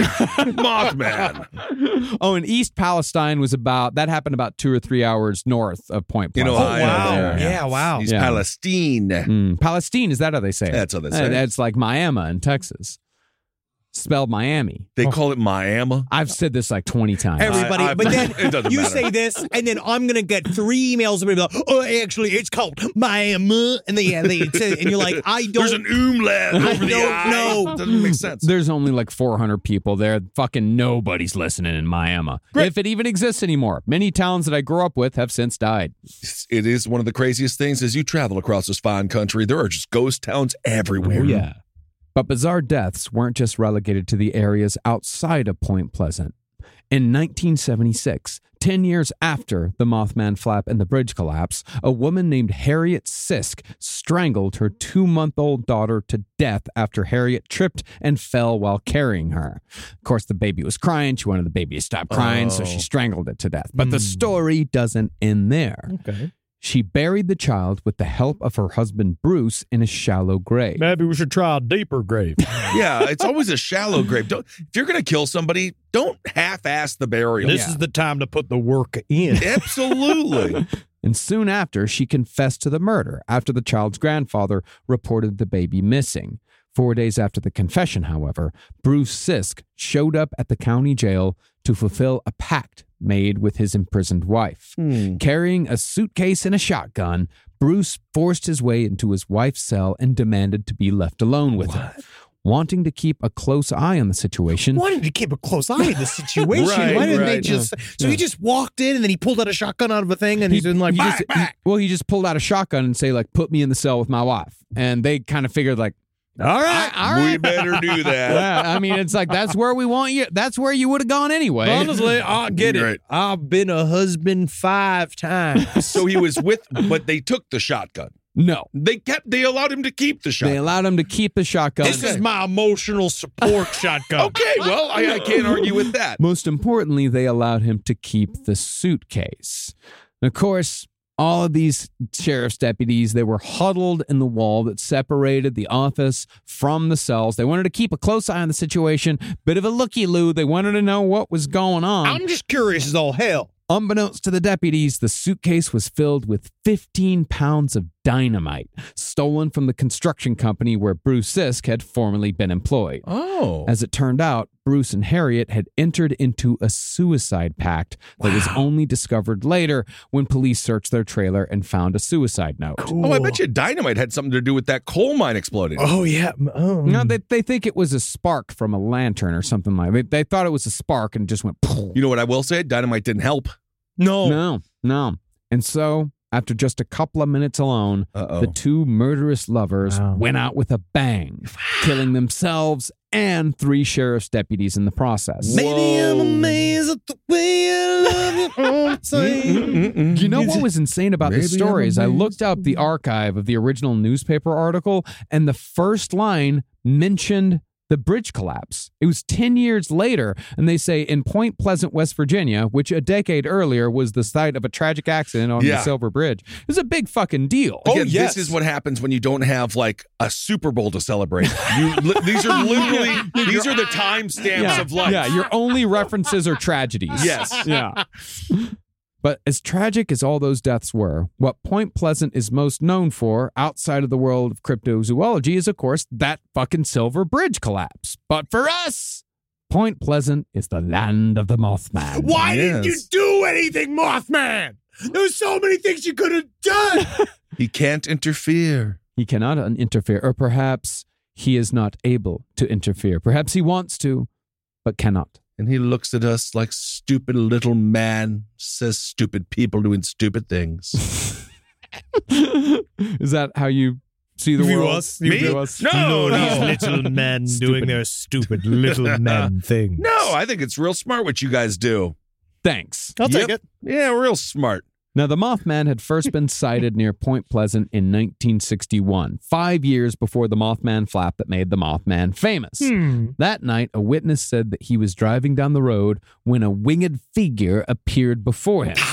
Mothman? Oh, and East Palestine was about, that happened about two or three hours north of Point In Pleasant. Ohio. wow. there. Yeah, wow. He's Yeah. Palestine. Mm, Palestine, is that how they say it? That's how they Uh, say it. That's like Miami in Texas. Spelled Miami. They call it Miami. I've said this like twenty times. Everybody, I- I- but then it doesn't you matter. say this, and then I'm gonna get three emails of people like, "Oh, actually, it's called Miami," and they, yeah, they say, and you're like, "I don't." There's an umlaut over I the don't I. know. Doesn't make sense. There's only like four hundred people there. Fucking nobody's listening in Miami. Right. If it even exists anymore. Many towns that I grew up with have since died. It is one of the craziest things as you travel across this fine country. There are just ghost towns everywhere. Oh, yeah. But bizarre deaths weren't just relegated to the areas outside of Point Pleasant. In nineteen seventy-six, ten years after the Mothman flap and the bridge collapse, a woman named Harriet Sisk strangled her two-month-old daughter to death after Harriet tripped and fell while carrying her. Of course, the baby was crying. She wanted the baby to stop crying, so she strangled it to death. But the story doesn't end there. Okay. She buried the child with the help of her husband Bruce in a shallow grave. Maybe we should try a deeper grave. Yeah, it's always a shallow grave. Don't, if you're going to kill somebody, don't half-ass the burial. This is the time to put the work in. Absolutely. And soon after, she confessed to the murder after the child's grandfather reported the baby missing. Four days after the confession, however, Bruce Sisk showed up at the county jail to fulfill a pact made with his imprisoned wife. Hmm. Carrying a suitcase and a shotgun, Bruce forced his way into his wife's cell and demanded to be left alone with her. Wanting to keep a close eye on the situation, Wanted to keep a close eye on the situation. Right, Why didn't they right. just? So Yeah. he just walked in and then he pulled out a shotgun out of a thing and he's been like, he back, just, back. he- well, he just pulled out a shotgun and say, like, put me in the cell with my wife. And they kind of figured, like, All right. all We right. better do that. Yeah, I mean, it's like, that's where we want you. That's where you would have gone anyway. Honestly, I get it. Right. I've been a husband five times. So he was with, but they took the shotgun. No. They kept, they allowed him to keep the They shotgun. allowed him to keep the shotgun. This is my emotional support shotgun. Okay, well, I, I can't argue with that. Most importantly, they allowed him to keep the suitcase. And of course, all of these sheriff's deputies, they were huddled in the wall that separated the office from the cells. They wanted to keep a close eye on the situation. Bit of a looky-loo. They wanted to know what was going on. I'm just curious as all hell. Unbeknownst to the deputies, the suitcase was filled with fifteen pounds of dynamite, stolen from the construction company where Bruce Sisk had formerly been employed. Oh. As it turned out, Bruce and Harriet had entered into a suicide pact that was only discovered later when police searched their trailer and found a suicide note. Oh, I bet you dynamite had something to do with that coal mine exploding. Oh, yeah. Oh. No, they, they think it was a spark from a lantern or something like that. They, they thought it was a spark and just went, You know what I will say? Dynamite didn't help. No. no, no. And so, after just a couple of minutes alone, Uh-oh. the two murderous lovers Wow. went out with a bang, killing themselves and three sheriff's deputies in the process. Maybe I'm amazed at the way I love you all the time. You know what was insane about this Maybe story I'm is I amazed. looked up the archive of the original newspaper article, and the first line mentioned the bridge collapse. It was ten years later, and they say in Point Pleasant, West Virginia, which a decade earlier was the site of a tragic accident on Yeah. the Silver Bridge. It was a big fucking deal. Oh, Again, yes. this is what happens when you don't have like a Super Bowl to celebrate. You, li- these are literally these are the timestamps yeah. of life. Yeah, your only references are tragedies. Yes. Yeah. But as tragic as all those deaths were, what Point Pleasant is most known for outside of the world of cryptozoology is, of course, that fucking Silver Bridge collapse. But for us, Point Pleasant is the land of the Mothman. Why Yes. didn't you do anything, Mothman? There's so many things you could have done. He can't interfere. He cannot un- interfere, or perhaps he is not able to interfere. Perhaps he wants to, but cannot. And he looks at us like stupid little man, says stupid people doing stupid things. Is that how you see the View world? us? You Me? view us? No, no. These little men doing their stupid little men things. No, I think it's real smart what you guys do. Thanks. I'll take Yep. it. Yeah, real smart. Now, the Mothman had first been sighted near Point Pleasant in nineteen sixty-one, five years before the Mothman flap that made the Mothman famous. Hmm. That night, a witness said that he was driving down the road when a winged figure appeared before him.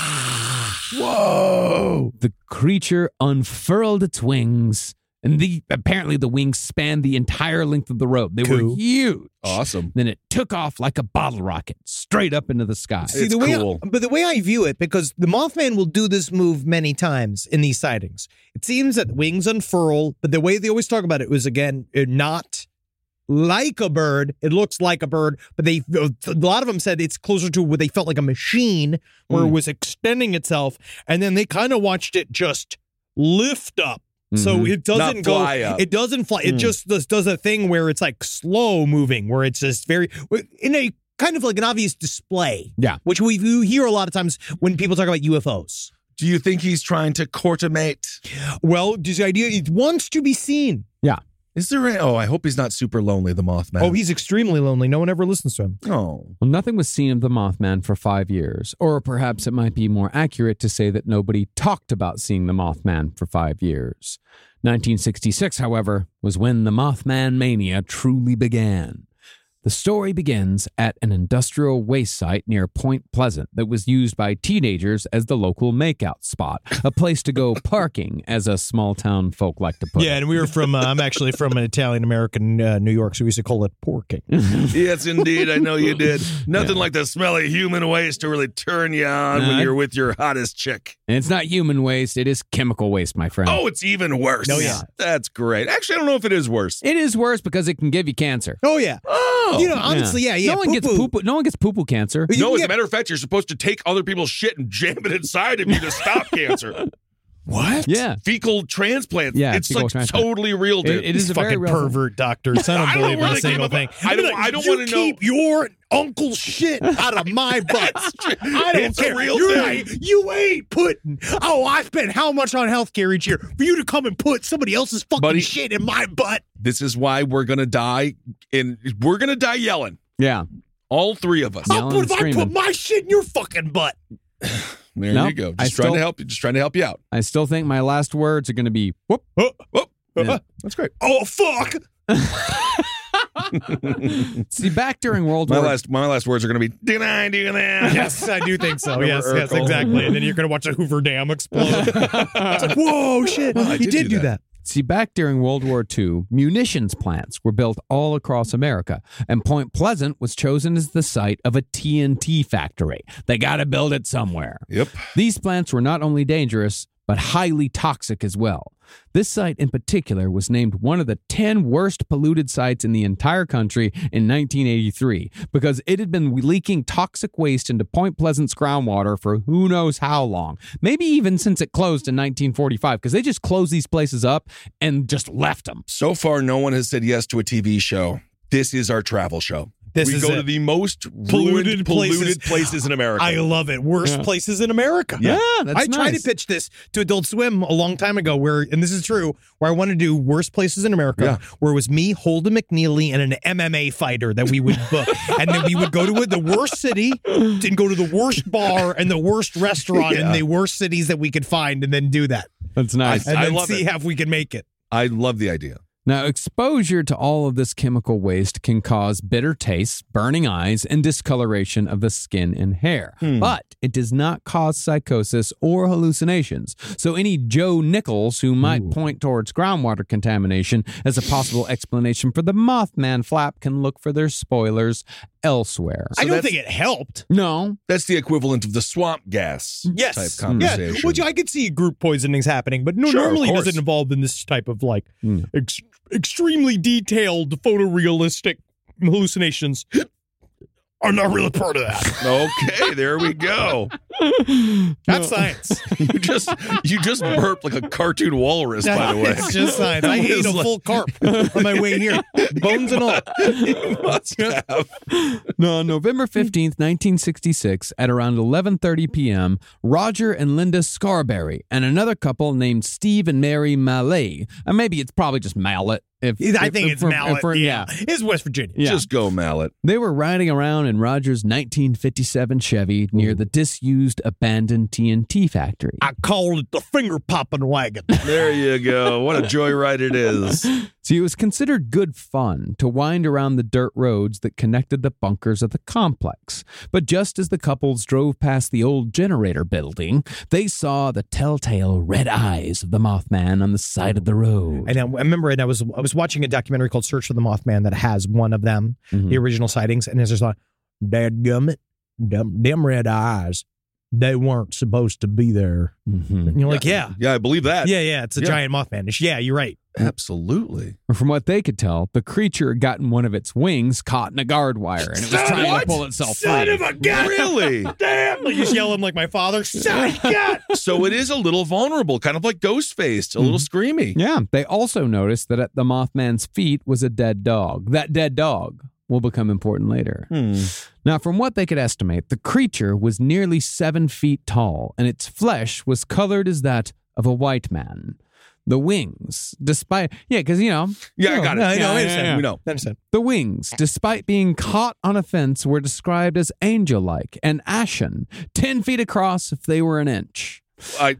Whoa. The creature unfurled its wings, and the apparently the wings spanned the entire length of the road. They Cool. were huge. Awesome. Then it took off like a bottle rocket, straight up into the sky. See, It's the way cool. I, but the way I view it, because the Mothman will do this move many times in these sightings. It seems that wings unfurl, but the way they always talk about it was, again, uh, not like a bird. It looks like a bird, but they a lot of them said it's closer to what they felt like a machine, where it was extending itself, and then they kind of watched it just lift up. So Mhm. it doesn't Not go. fly up. It doesn't fly. It just does, does a thing where it's like slow moving, where it's just very in a kind of like an obvious display. Yeah. which we you hear a lot of times when people talk about U F Os. Do you think he's trying to court a mate? Well, the idea it wants to be seen. Yeah. Is there a, oh, I hope he's not super lonely, the Mothman. Oh, he's extremely lonely. No one ever listens to him. Oh. Well, nothing was seen of the Mothman for five years, or perhaps it might be more accurate to say that nobody talked about seeing the Mothman for five years. nineteen sixty-six, however, was when the Mothman mania truly began. The story begins at an industrial waste site near Point Pleasant that was used by teenagers as the local makeout spot, a place to go parking, as us small town folk like to put Yeah, it. and we were from. Uh, I'm actually from an Italian American uh, New York, so we used to call it porking. Yes, indeed. I know you did. Nothing like the smell of human waste to really turn you on when Uh, you're with your hottest chick. And it's not human waste, it is chemical waste, my friend. Oh, it's even worse. Oh, yeah. That's great. Actually, I don't know if it is worse. It is worse because it can give you cancer. Oh yeah. Oh. You know, honestly, yeah, yeah. no one gets poo-poo. poo. No one gets poo poo cancer. You No, can as get- a matter of fact, you're supposed to take other people's shit and jam it inside of you to stop cancer. What? Yeah, Fecal transplant. Yeah, it's fecal like transplant. totally real, dude. It- it is These a very fucking real- pervert doctors. I don't I don't believe in really a single give a- thing. I don't- I'm like, I don't you wanna know- keep your uncle's shit out of my butt. I don't It's a care. real you thing. Ain't, you ain't putting. Oh, I spend how much on healthcare each year for you to come and put somebody else's fucking Buddy. shit in my butt? This is why we're gonna die. In we're gonna die yelling. yeah. All three of us. Yeah. I'll Yelling put, and if I put screaming. my shit in your fucking butt. There No, you go. I Just trying still- to help you. Just trying to help you out. I still think my last words are going to be whoop. Oh, Oh, Yeah. that's great. oh fuck. See, back during World My War last my last words are gonna be did I do that? Yes, I do think so. Remember yes, yes, Urkel? exactly. And then you're gonna watch a Hoover Dam explode. It's like, whoa, shit! I he did did, do do that. that. See, back during World War Two, munitions plants were built all across America, and Point Pleasant was chosen as the site of a T N T factory. They got to build it somewhere. Yep. These plants were not only dangerous, but highly toxic as well. This site in particular was named one of the ten worst polluted sites in the entire country in nineteen eighty-three because it had been leaking toxic waste into Point Pleasant's groundwater for who knows how long. Maybe even since it closed in nineteen forty-five, because they just closed these places up and just left them. So far, no one has said yes to a T V show. This is our travel show. This we is go it. to the most Polluted ruined, polluted places. places in America. I love it. Worst Yeah. places in America. Yeah, that's I tried nice. to pitch this to Adult Swim a long time ago, where, and this is true, where I wanted to do worst places in America, Yeah. where it was me, Holden McNeely, and an M M A fighter that we would book, and then we would go to the worst city and go to the worst bar and the worst restaurant in Yeah. the worst cities that we could find, and then do that, That's nice. and I then love see it. if we can make it. I love the idea. Now, exposure to all of this chemical waste can cause bitter tastes, burning eyes, and discoloration of the skin and hair. But it does not cause psychosis or hallucinations. So any Joe Nichols who might point towards groundwater contamination as a possible explanation for the Mothman flap can look for their spoilers elsewhere. I don't think it helped. No. That's the equivalent of the swamp gas Yes. type Yeah. conversation. Which I could see group poisonings happening, but no, Sure, of normally it course. doesn't involve in this type of like Mm. ex- extremely detailed photorealistic hallucinations. I'm not really part of that. Okay, there we go. That's science. You just you just burped like a cartoon walrus, by the way. It's just science. I ate a It's like- full carp on my way here. Bones and all. You must have. No, on November fifteenth, nineteen sixty-six, at around eleven thirty p.m., Roger and Linda Scarberry and another couple named Steve and Mary Mallet, and maybe it's probably just Mallet. If, I if- think if it's we're- Mallet. if we're- yeah. It's West Virginia. Yeah. Just go, Mallet. They were riding around in Roger's nineteen fifty-seven Chevy near the disused, abandoned T N T factory. I called it the finger popping wagon. There you go. What a joyride it is. See, it was considered good fun to wind around the dirt roads that connected the bunkers of the complex. But just as the couples drove past the old generator building, they saw the telltale red eyes of the Mothman on the side of the road. And I I remember, and I was I was watching a documentary called "Search for the Mothman" that has one of them, Mhm. the original sightings, and it's just like, "Dadgummit, them, them red eyes, they weren't supposed to be there." Mhm. And you're like, "Yeah, Yeah, I believe that. yeah, yeah, it's a Yeah. giant Mothman." Yeah, you're right. Absolutely. From what they could tell, the creature had gotten one of its wings caught in a guard wire, and it was trying What? to pull itself Son free. of a gun! Really? Damn! Like he's yelling like my father. Son of a gun! So it is a little vulnerable, kind of like Ghostface, a little screamy. Yeah, they also noticed that at the Mothman's feet was a dead dog. That dead dog will become important later. Hmm. Now, from what they could estimate, the creature was nearly seven feet tall, and its flesh was colored as that of a white man. The wings, despite, yeah, because, you know, Yeah, I got it. No, no, Yeah, I yeah, understand. yeah. We know. I understand. the wings, despite being caught on a fence, were described as angel-like and ashen, ten feet across if they were an inch. I.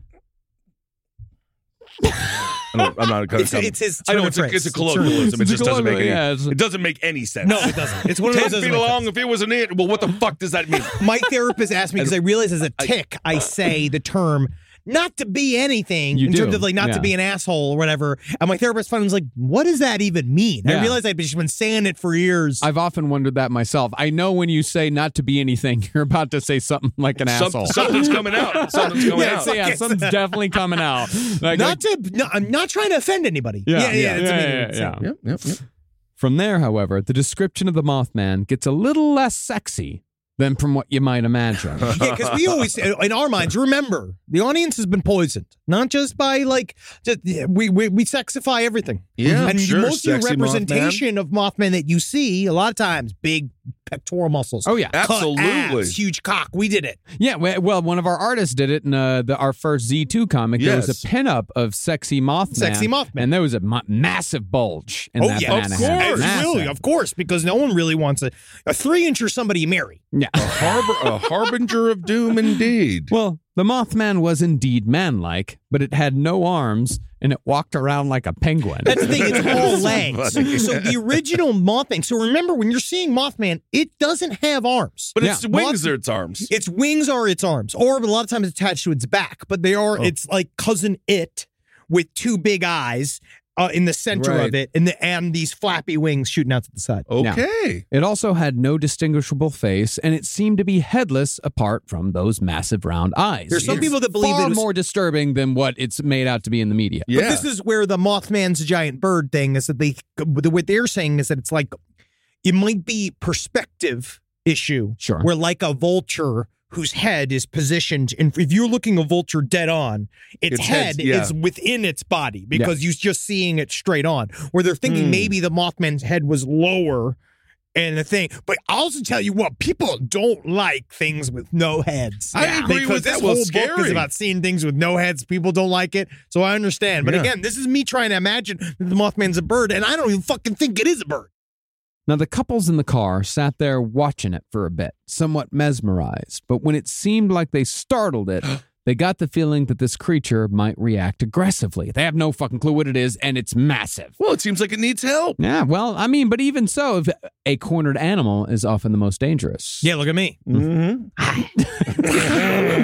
I don't, I'm not going It's, to. it's his. I know turn it's of a, it's a phrase. colloquialism. It It's a just doesn't make any. colloquial, yeah, it's- It doesn't make any sense. No, it doesn't. It's one of those. Ten doesn't feet make long. sense. If it was an inch, well, what the fuck does that mean? My therapist asked me because I realize as a tick, I say the term not to be anything You in do, terms of like not yeah. to be an asshole or whatever. And my therapist finally was like, what does that even mean? I Yeah. realized I'd just been saying it for years. I've often wondered that myself. I know when you say not to be anything, you're about to say something like an Some- asshole. something's coming out. Something's coming yeah, out. so yeah, something's definitely coming out. Like, not to, no, I'm not trying to offend anybody. Yeah, yeah, yeah, it's yeah, amazing. yeah, It's- yeah. Yep, yep, yep. From there, however, the description of the Mothman gets a little less sexy than from what you might imagine. Yeah, because we always, in our minds, remember, the audience has been poisoned. Not just by, like, just, we, we we sexify everything. Yeah, and sure, most of your sexy representation of Mothman that you see, a lot of times, big pectoral muscles. Oh, yeah. Cut Absolutely. abs, huge cock. We did it. Yeah, we- well, one of our artists did it in uh, the, our first Z two comic. There was Yes. a pinup of sexy Mothman. Sexy Mothman. And there was a ma- massive bulge in Oh, that yeah. banana Of head. course. Massive. Really, of course, because no one really wants a, a three incher somebody you marry. Yeah. Harbor, a harbinger of doom, indeed. Well, the Mothman was indeed man-like, but it had no arms, and it walked around like a penguin. That's the thing, it's all legs. funny. So the original Mothman, so remember when you're seeing Mothman, it doesn't have arms. But it's Yeah. wings Moth- or its arms. Its wings are its arms, or a lot of times it's attached to its back, but they are, it's like cousin it with two big eyes uh, in the center Right. of it, and the, and these flappy wings shooting out to the side. Okay. It also had no distinguishable face, and it seemed to be headless apart from those massive round eyes. There's some It's people that believe far it was- more disturbing than what it's made out to be in the media. Yeah. But this is where the Mothman's giant bird thing is that they, what they're saying is that it's like, it might be perspective issue. Sure. Where like a vulture whose head is positioned, and if you're looking a vulture dead on, its, Its head head's- yeah. is within its body because you're just seeing it straight on. Where they're thinking Hmm. maybe the Mothman's head was lower and the thing. But I'll also tell you what, people don't like things with no heads. I agree because with that. this Well, whole it's book is scary. about seeing things with no heads. People don't like it, so I understand. But Yeah. again, this is me trying to imagine that the Mothman's a bird, and I don't even fucking think it is a bird. Now, the couples in the car sat there watching it for a bit, somewhat mesmerized, but when it seemed like they startled it, they got the feeling that this creature might react aggressively. They have no fucking clue what it is, and it's massive. Well, it seems like it needs help. Yeah, well, I mean, but even so, if a cornered animal is often the most dangerous. Yeah, look at me. Mm-hmm.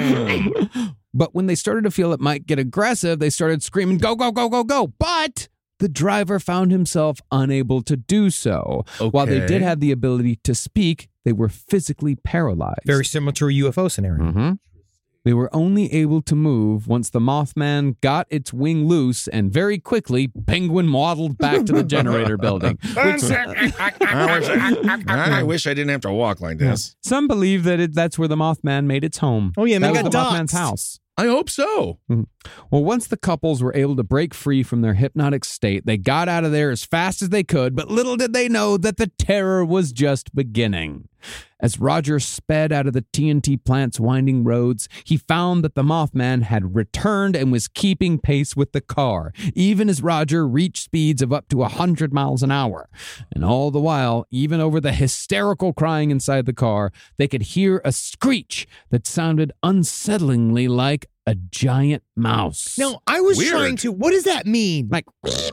But when they started to feel it might get aggressive, they started screaming, go, go, go, go, go. But the driver found himself unable to do so. While they Okay. did have the ability to speak, they were physically paralyzed. Very similar to a U F O scenario. Mm-hmm. They were only able to move once the Mothman got its wing loose, and very quickly, Penguin waddled back to the generator building. Which, I, wish I, I wish I didn't have to walk like this. some believe that it, that's where the Mothman made its home. Oh, yeah, that man, was got the doxed. Mothman's house. I hope so. Well, once the couples were able to break free from their hypnotic state, they got out of there as fast as they could, but little did they know that the terror was just beginning. As Roger sped out of the T N T plant's winding roads, he found that the Mothman had returned and was keeping pace with the car, even as Roger reached speeds of up to one hundred miles an hour. And all the while, even over the hysterical crying inside the car, they could hear a screech that sounded unsettlingly like a giant mouse. Now, I was Weird. trying to, what does that mean? Like, That's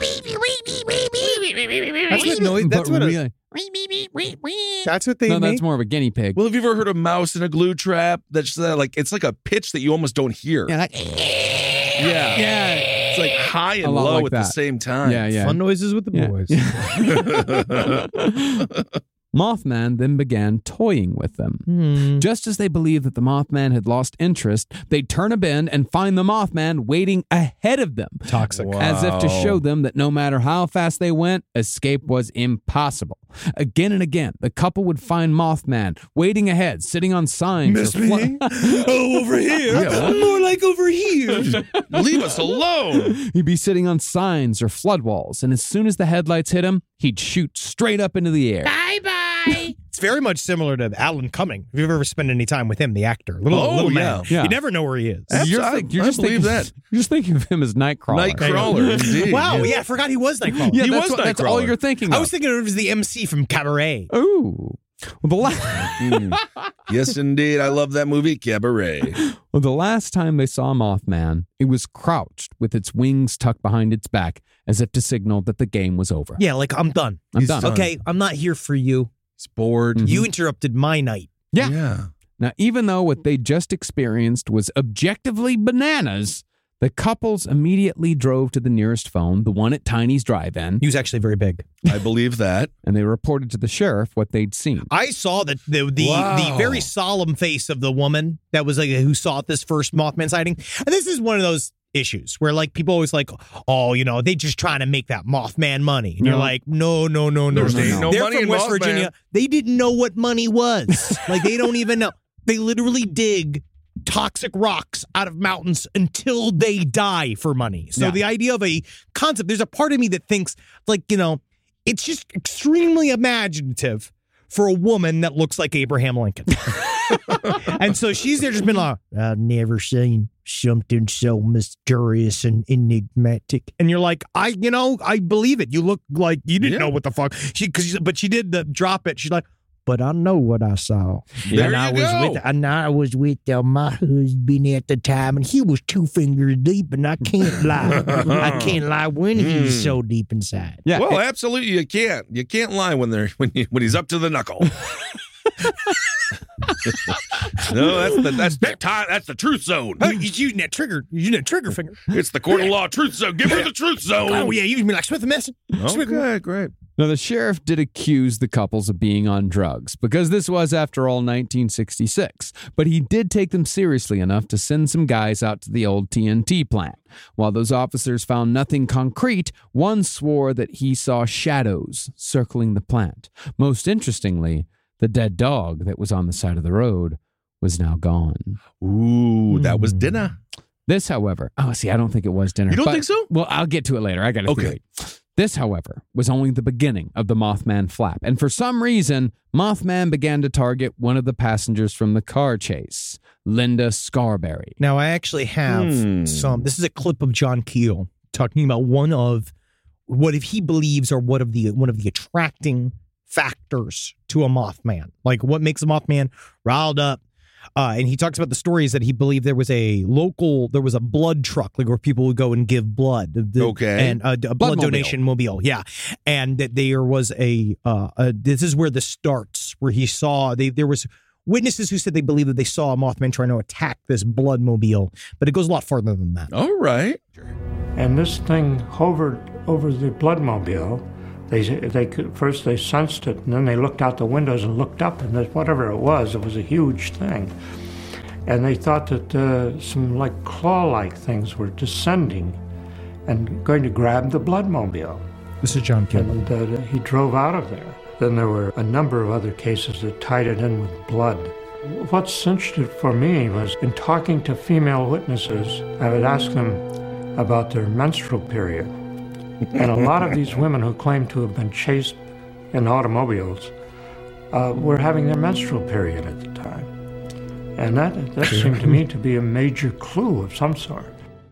what noise, that's but what a, really, that's what they no, make? that's more of a guinea pig. Well, have you ever heard a mouse in a glue trap? That's uh, like it's like a pitch that you almost don't hear. Yeah, like, yeah. yeah. It's like high A and lot low like at the that. same time. Yeah, yeah. Fun noises with the Yeah. boys. Mothman then began toying with them. Hmm. Just as they believed that the Mothman had lost interest, they'd turn a bend and find the Mothman waiting ahead of them. Toxic. Wow. As if to show them that no matter how fast they went, escape was impossible. Again and again, the couple would find Mothman waiting ahead, sitting on signs. Miss or fl- me? Oh, over here. Yeah, what? More like over here. Leave us alone. He'd be sitting on signs or flood walls, and as soon as the headlights hit him, he'd shoot straight up into the air. It's very much similar to Alan Cumming. If you've ever spent any time with him, the actor, little, Oh, little yeah. man, Yeah. you never know where he is. Abs- You're, I- think- you're I just believe thinking, that. You're just thinking of him as Nightcrawler. Nightcrawler, indeed. Wow, yeah. I forgot he was Nightcrawler. Yeah, He that's, was what, that's all Nightcrawler. you're thinking of. I was thinking it was the M C from Cabaret. Ooh. Well, the, la- Mm. Yes, indeed. I love that movie, Cabaret. well, the last time they saw Mothman, it was crouched with its wings tucked behind its back as if to signal that the game was over. Yeah, like I'm done. I'm He's done. done. Okay, I'm not here for you. He's bored. Mhm. You interrupted my night. Yeah. Yeah. Now, even though what they just experienced was objectively bananas, the couples immediately drove to the nearest phone, the one at Tiny's drive-in, He was actually very big. I believe that. and they reported to the sheriff what they'd seen. I saw the the the, Wow. the very solemn face of the woman that was like who saw this first Mothman sighting. And this is one of those issues where like people always like, oh, you know, they just trying to make that Mothman money. And you're No. like, no, no, no, no. There's no, ain't no They're money from in West Mothman. Virginia. They didn't know what money was. Like they don't even know. They literally dig toxic rocks out of mountains until they die for money. So Yeah. the idea of a concept, there's a part of me that thinks like, you know, it's just extremely imaginative for a woman that looks like Abraham Lincoln. And so she's there just been like, I've never seen something so mysterious and enigmatic. And you're like, I, you know, I believe it. You look like you didn't Yeah. know what the fuck. She, cause, but she did the drop it. She's like, but I know what I saw. There and I you was go. with and I was with uh, my husband at the time, and he was two fingers deep, and I can't lie. I can't lie when he's so deep inside. Yeah. Well, absolutely, you can't. You can't lie when they're when you, when he's up to the knuckle. No, that's the that's the time. That's the truth zone. oh, he's using that trigger, he's using that trigger finger. It's the court of law truth zone. Give her the truth zone. Oh, yeah, you mean like Smith and Messon? Smith and- Okay, great. Now, the sheriff did accuse the couples of being on drugs, because this was, after all, nineteen sixty-six. But he did take them seriously enough to send some guys out to the old T N T plant. While those officers found nothing concrete, one swore that he saw shadows circling the plant. Most interestingly, the dead dog that was on the side of the road was now gone. Ooh, that was dinner. This, however, oh, see, I don't think it was dinner. You don't but- think so? Well, I'll get to it later. I got a Okay. theory. This, however, was only the beginning of the Mothman flap. And for some reason, Mothman began to target one of the passengers from the car chase, Linda Scarberry. Now, I actually have Hmm. some. This is a clip of John Keel talking about one of what if he believes are what of the one of the attracting factors to a Mothman, like what makes a Mothman riled up. Uh, and he talks about the stories that he believed there was a local, there was a blood truck, like where people would go and give blood. The- Okay. And a, a blood Bloodmobile. donation mobile. Yeah. And that there was a, uh, a, this is where this starts, where he saw, they, there was witnesses who said they believed that they saw a Mothman trying to attack this blood mobile, but it goes a lot farther than that. All right. And this thing hovered over the Bloodmobile. They they could, first they sensed it, and then they looked out the windows and looked up, and that whatever it was, it was a huge thing. And they thought that uh, some like claw-like things were descending and going to grab the Bloodmobile. This is John Kimball. And uh, he drove out of there. Then there were a number of other cases that tied it in with blood. What cinched it for me was in talking to female witnesses, I would ask them about their menstrual period. And a lot of these women who claimed to have been chased in automobiles uh, were having their menstrual period at the time. And that, that seemed to me to be a major clue of some sort.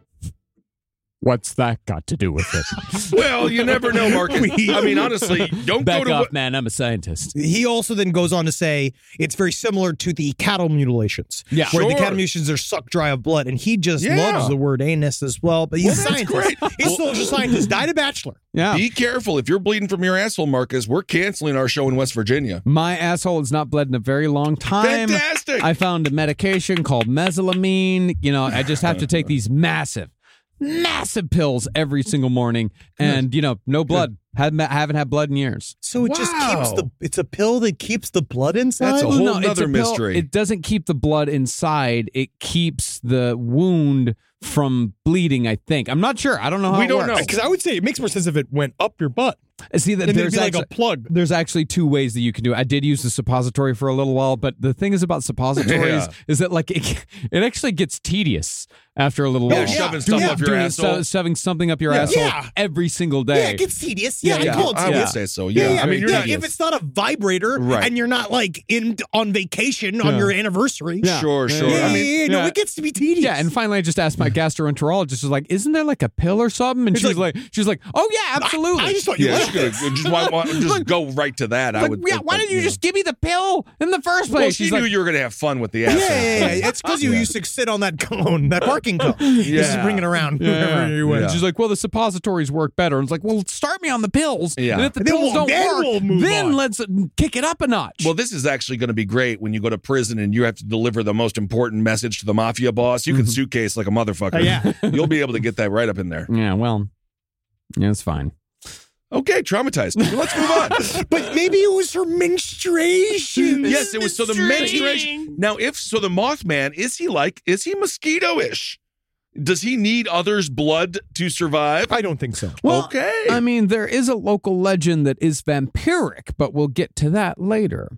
What's that got to do with it? Well, you never know, Marcus. I mean, honestly, don't Back go to off, what- man. I'm a scientist. He also then goes on to say it's very similar to the cattle mutilations. Yeah. Where the Sure. cattle mutilations are sucked dry of blood. And he just Yeah. loves the word anus as well. But he's Well, a that's scientist. great. He's a Well- social scientist. Died a bachelor. Yeah. Be careful. If you're bleeding from your asshole, Marcus, we're canceling our show in West Virginia. My asshole has not bled in a very long time. Fantastic. I found a medication called mesalamine. You know, I just have to take these massive, massive pills every single morning, and you know, no blood. Haven't haven't had blood in years. So it just keeps Wow. the, it's a pill that keeps the blood inside? That's a Well, whole no, it's nother a pill. mystery. It doesn't keep the blood inside. It keeps the wound from bleeding, I think. I'm not sure. I don't know how We it don't works. know. Because I would say it makes more sense if it went up your butt. See that And it'd there's be like actually, a plug. There's actually two ways that you can do it. I did use the suppository for a little while, but the thing is about suppositories Yeah. is that like it, it actually gets tedious after a little Yeah, while. shoving stuff up your Doing- asshole. so- shoving something up your Yeah. asshole Yeah. every single day. Yeah, it gets tedious. Yeah, Yeah, I call it I would tedious. say so. Yeah. I mean, you're yeah, not. if it's not a vibrator Right. and you're not like in on vacation on Yeah. your anniversary. Yeah. Sure, sure. Yeah, I mean, yeah, no, yeah. it gets to be tedious. Yeah, and finally, I just asked my gastroenterologist, was like, "Isn't there like a pill or something?" And It's she was like, "She was like, oh yeah, absolutely." I, I just thought you yeah, liked you it. could- just, why, why, just go right to that. I Like, would. yeah, think, why but, didn't you know. just give me the pill in the first place? Well, she She's knew like, you were going to have fun with the Yeah, asshole. yeah, yeah, yeah. It's because you used to sit on that cone, that parking cone. You just Yeah. bring it around wherever you went. Yeah. She's like, well, the suppositories work better. And it's like, well, start me on the pills. Yeah. And if the And then pills we'll- don't then work, we'll move then on. let's uh, kick it up a notch. Well, this is actually going to be great when you go to prison and you have to deliver the most important message to the mafia boss. You can suitcase like a motherfucker. Uh, yeah. You'll be able to get that right up in there. yeah, well, yeah, it's fine. Okay, traumatized. Let's move on. But maybe it was her menstruation. Yes, it was so the menstruation. Now, if so, the Mothman, is he like, is he mosquito-ish? Does he need others' blood to survive? I don't think so. Well, okay. I mean, there is a local legend that is vampiric, but we'll get to that later.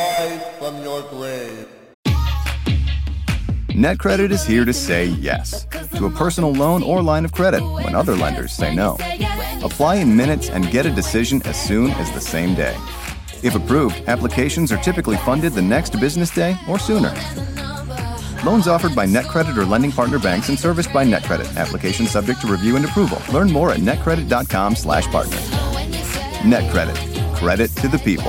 NetCredit is here to say yes to a personal loan or line of credit when other lenders say no. Apply in minutes and get a decision as soon as the same day. If approved, applications are typically funded the next business day or sooner. Loans offered by NetCredit or lending partner banks and serviced by NetCredit. Application subject to review and approval. Learn more at netcredit.com slash partner. NetCredit. Credit to the people.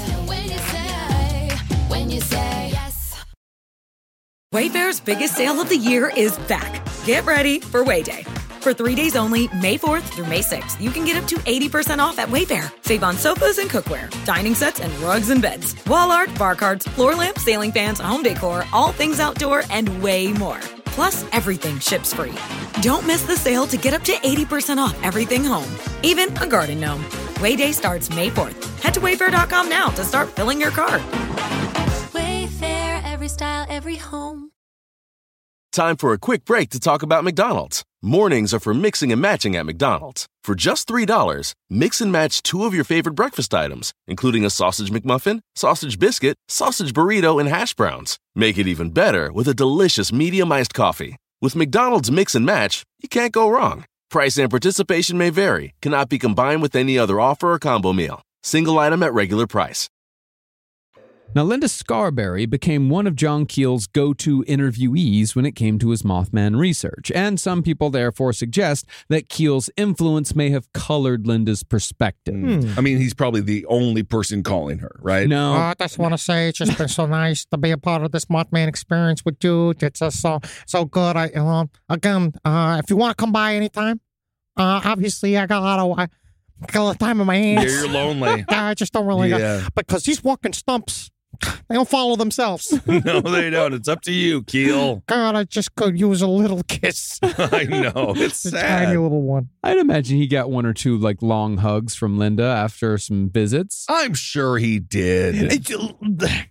Wayfair's biggest sale of the year is back. Get ready for Wayday. For three days only, May fourth through May sixth, you can get up to eighty percent off at Wayfair. Save on sofas and cookware, dining sets and rugs and beds, wall art, bar cards, floor lamps, ceiling fans, home decor, all things outdoor, and way more. Plus, everything ships free. Don't miss the sale to get up to eighty percent off everything home, even a garden gnome. Wayday starts May fourth. Head to wayfair dot com now to start filling your cart. Wayfair, every style, every home. Time for a quick break to talk about McDonald's. Mornings are for mixing and matching at McDonald's. For just three dollars, mix and match two of your favorite breakfast items, including a sausage McMuffin, sausage biscuit, sausage burrito, and hash browns. Make it even better with a delicious medium iced coffee. With McDonald's Mix and Match, you can't go wrong. Price and participation may vary, cannot be combined with any other offer or combo meal. Single item at regular price. Now, Linda Scarberry became one of John Keel's go-to interviewees when it came to his Mothman research, and some people therefore suggest that Keel's influence may have colored Linda's perspective. I mean, he's probably the only person calling her, right? No. I just want to say it's just been so nice to be a part of this Mothman experience with you. It's just so so good. I uh, again, uh, if you want to come by anytime, uh, obviously I got a lot of I got a lot of time in my hands. Yeah, you're lonely. I just don't really Yeah. uh, because these walking stumps They don't follow themselves. No, they don't. It's up to you, Keel. God, I just could use a little kiss. I know. It's a sad. tiny little one. I'd imagine he got one or two like long hugs from Linda after some visits. I'm sure he did. It's,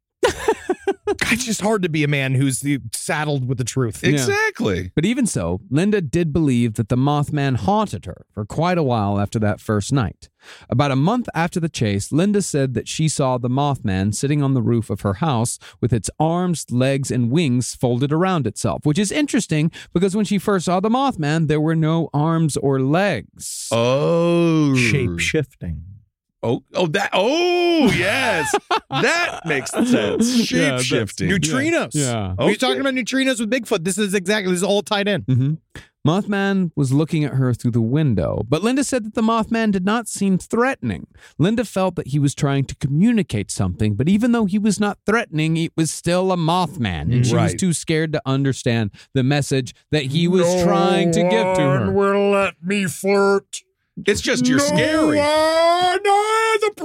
it's just hard to be a man who's the, saddled with the truth. Exactly. Yeah. But even so, Linda did believe that the Mothman haunted her for quite a while after that first night. About a month after the chase, Linda said that she saw the Mothman sitting on the roof of her house with its arms, legs, and wings folded around itself, which is interesting because when she first saw the Mothman, there were no arms or legs. Oh. Shape-shifting. Oh, oh, that, oh, yes. That makes sense. Shape shifting. Neutrinos. Yeah. Okay. You're talking about neutrinos with Bigfoot. This is exactly, this is all tied in. Mm-hmm. Mothman was looking at her through the window, but Linda said that the Mothman did not seem threatening. Linda felt that he was trying to communicate something, but even though he was not threatening, it was still a Mothman, and she right. was too scared to understand the message that he was no trying to give to her. Will let me flirt. It's just you're no scary. One on the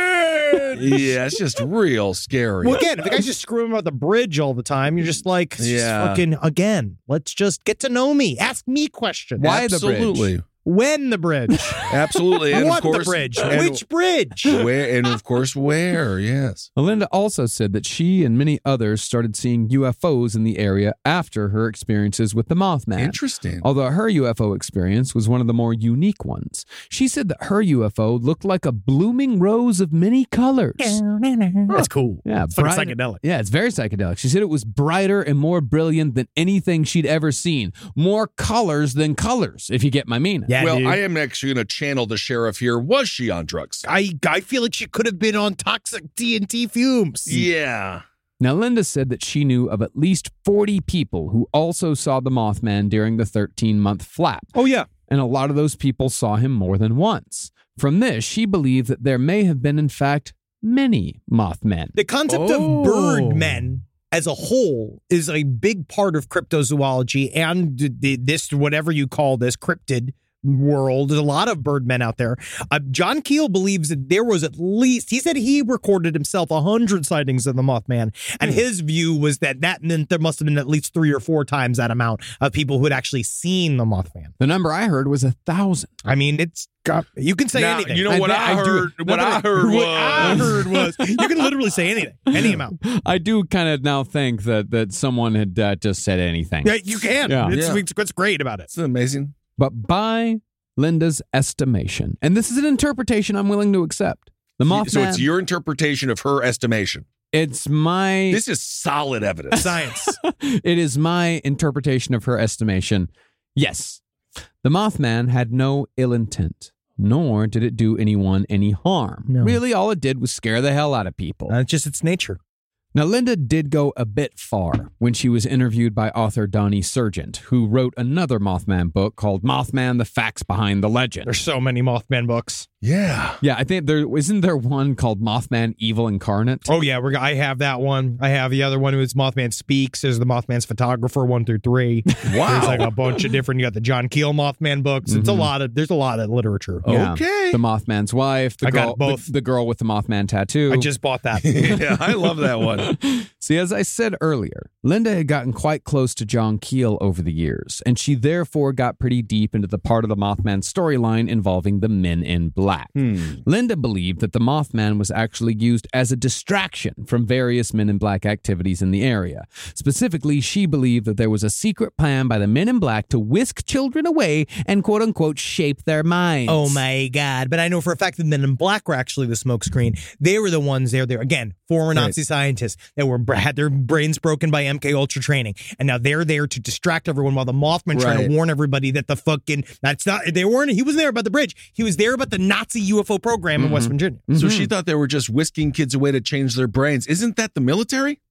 bridge. Yeah, it's just real scary. Well, again, if the guy's just screwing about the bridge all the time, you're just like, it's Yeah. just fucking, again, let's just get to know me. Ask me questions. Why the bridge? Absolutely. When the bridge? Absolutely. And what of course, the bridge? and- Which bridge? Where, and of course, where, yes. Linda also said that she and many others started seeing U F Os in the area after her experiences with the Mothman. Interesting. Although her U F O experience was one of the more unique ones. She said that her U F O looked like a blooming rose of many colors. That's cool. Yeah, It's fucking brighter- psychedelic. Yeah, it's very psychedelic. She said it was brighter and more brilliant than anything she'd ever seen. More colors than colors, if you get my meaning. Yeah, well, dude. I am actually going to channel the sheriff here. Was she on drugs? I, I feel like she could have been on toxic T N T fumes. Yeah. Now, Linda said that she knew of at least forty people who also saw the Mothman during the thirteen-month flap. Oh, yeah. And a lot of those people saw him more than once. From this, she believed that there may have been, in fact, many Mothmen. The concept Oh. of birdmen as a whole is a big part of cryptozoology and th- th- this, whatever you call this, cryptid world. There's a lot of birdmen out there. Uh, John Keel believes that there was at least, he said he recorded himself one hundred sightings of the Mothman, and his view was that that meant there must have been at least three or four times that amount of people who had actually seen the Mothman. The number I heard was a thousand. I mean, it's got, you can say Now, anything. you know what I, I do- heard? no, What but I I- heard was. What I heard was you can literally say anything, any amount. I do kind of now think that that someone had uh, just said anything. Yeah, you can. Yeah. It's, Yeah. it's what's great about it. It's amazing. But by Linda's estimation, and this is an interpretation I'm willing to accept, the Mothman. So it's your interpretation of her estimation. It's my. This is solid evidence. Science. It is my interpretation of her estimation. Yes, the Mothman had no ill intent, nor did it do anyone any harm. No. Really, all it did was scare the hell out of people. Uh, it's just its nature. Now, Linda did go a bit far when she was interviewed by author Donnie Sargent, who wrote another Mothman book called Mothman: The Facts Behind the Legend. There's so many Mothman books. Yeah. Yeah, I think there isn't there one called Mothman: Evil Incarnate. Oh yeah, we're. I have that one. I have the other one who is Mothman Speaks. Is the Mothman's photographer one through three. Wow. There's like a bunch of different. You got the John Keel Mothman books. It's a lot of. There's a lot of literature. Yeah. Okay. The Mothman's Wife. The I got girl, both. The, the girl with the Mothman tattoo. I just bought that. Yeah, I love that one. See, as I said earlier, Linda had gotten quite close to John Keel over the years, and she therefore got pretty deep into the part of the Mothman storyline involving the Men in Black. Hmm. Linda believed that the Mothman was actually used as a distraction from various Men in Black activities in the area. Specifically, she believed that there was a secret plan by the Men in Black to whisk children away and quote-unquote shape their minds. Oh my God. But I know for a fact that Men in Black were actually the smokescreen. They were the ones there. There again, former Nazi Right. scientists that were had their brains broken by M K Ultra training, and now they're there to distract everyone while the Mothman trying Right. to warn everybody that the fucking that's not they weren't. He wasn't there about the bridge. He was there about the Nazi U F O program in West Virginia. So she thought they were just whisking kids away to change their brains. Isn't that the military?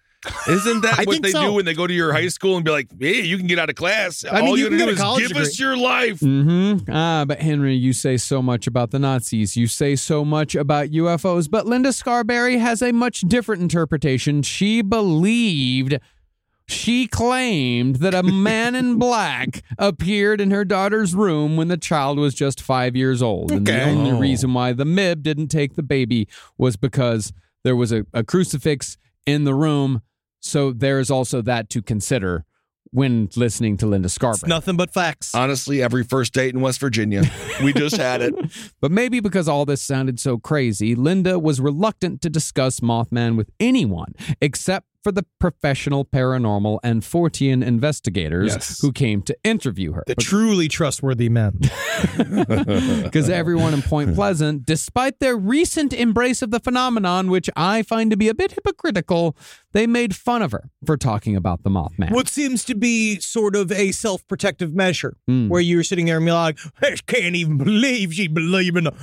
Isn't that I what think they so. do when they go to your high school and be like, hey, you can get out of class. I mean, All you you can gotta get do a is college give degree. us your life. Mm-hmm. Ah, but Henry, you say so much about the Nazis. You say so much about U F Os. But Linda Scarberry has a much different interpretation. She believed, she claimed that a man in black appeared in her daughter's room when the child was just five years old. And the Okay. only Oh. reason why the M I B didn't take the baby was because There was a, a crucifix in the room, so there is also that to consider when listening to Linda Scarberry. It's nothing but facts. Honestly, every first date in West Virginia. We just had it. But maybe because all this sounded so crazy, Linda was reluctant to discuss Mothman with anyone except for the professional paranormal and Fortean investigators Yes. who came to interview her. The truly trustworthy men. Because everyone in Point Pleasant, despite their recent embrace of the phenomenon, which I find to be a bit hypocritical, they made fun of her for talking about the Mothman. What seems to be sort of a self-protective measure, Mm. where you're sitting there and you're like, I can't even believe she believed in the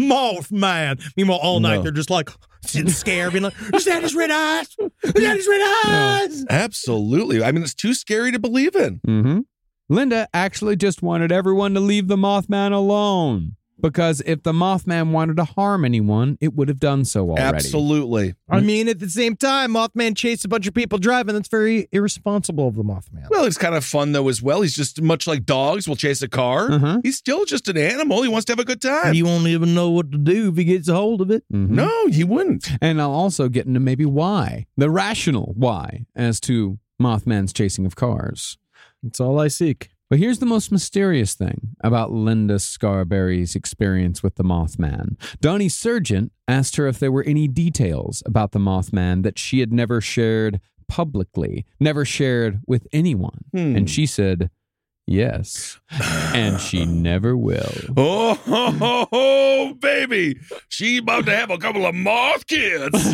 Mothman. Meanwhile, all night No. they're just like sitting scared, being like, is that his red eyes? Is that his red eyes? Absolutely. I mean, it's too scary to believe in. Mm-hmm. Linda actually just wanted everyone to leave the Mothman alone. Because if the Mothman wanted to harm anyone, it would have done so already. Absolutely. I mean, at the same time, Mothman chased a bunch of people driving. That's very irresponsible of the Mothman. Well, it's kind of fun, though, as well. He's just much like dogs will chase a car. Uh-huh. He's still just an animal. He wants to have a good time. He won't even know what to do if he gets a hold of it. Mhm. No, he wouldn't. And I'll also get into maybe why, the rational why, as to Mothman's chasing of cars. That's all I seek. But here's the most mysterious thing about Linda Scarberry's experience with the Mothman. Donnie Sargent asked her if there were any details about the Mothman that she had never shared publicly, never shared with anyone. Hmm. And she said, yes. And she never will. Oh, ho, ho, ho, baby. She about to have a couple of moth kids.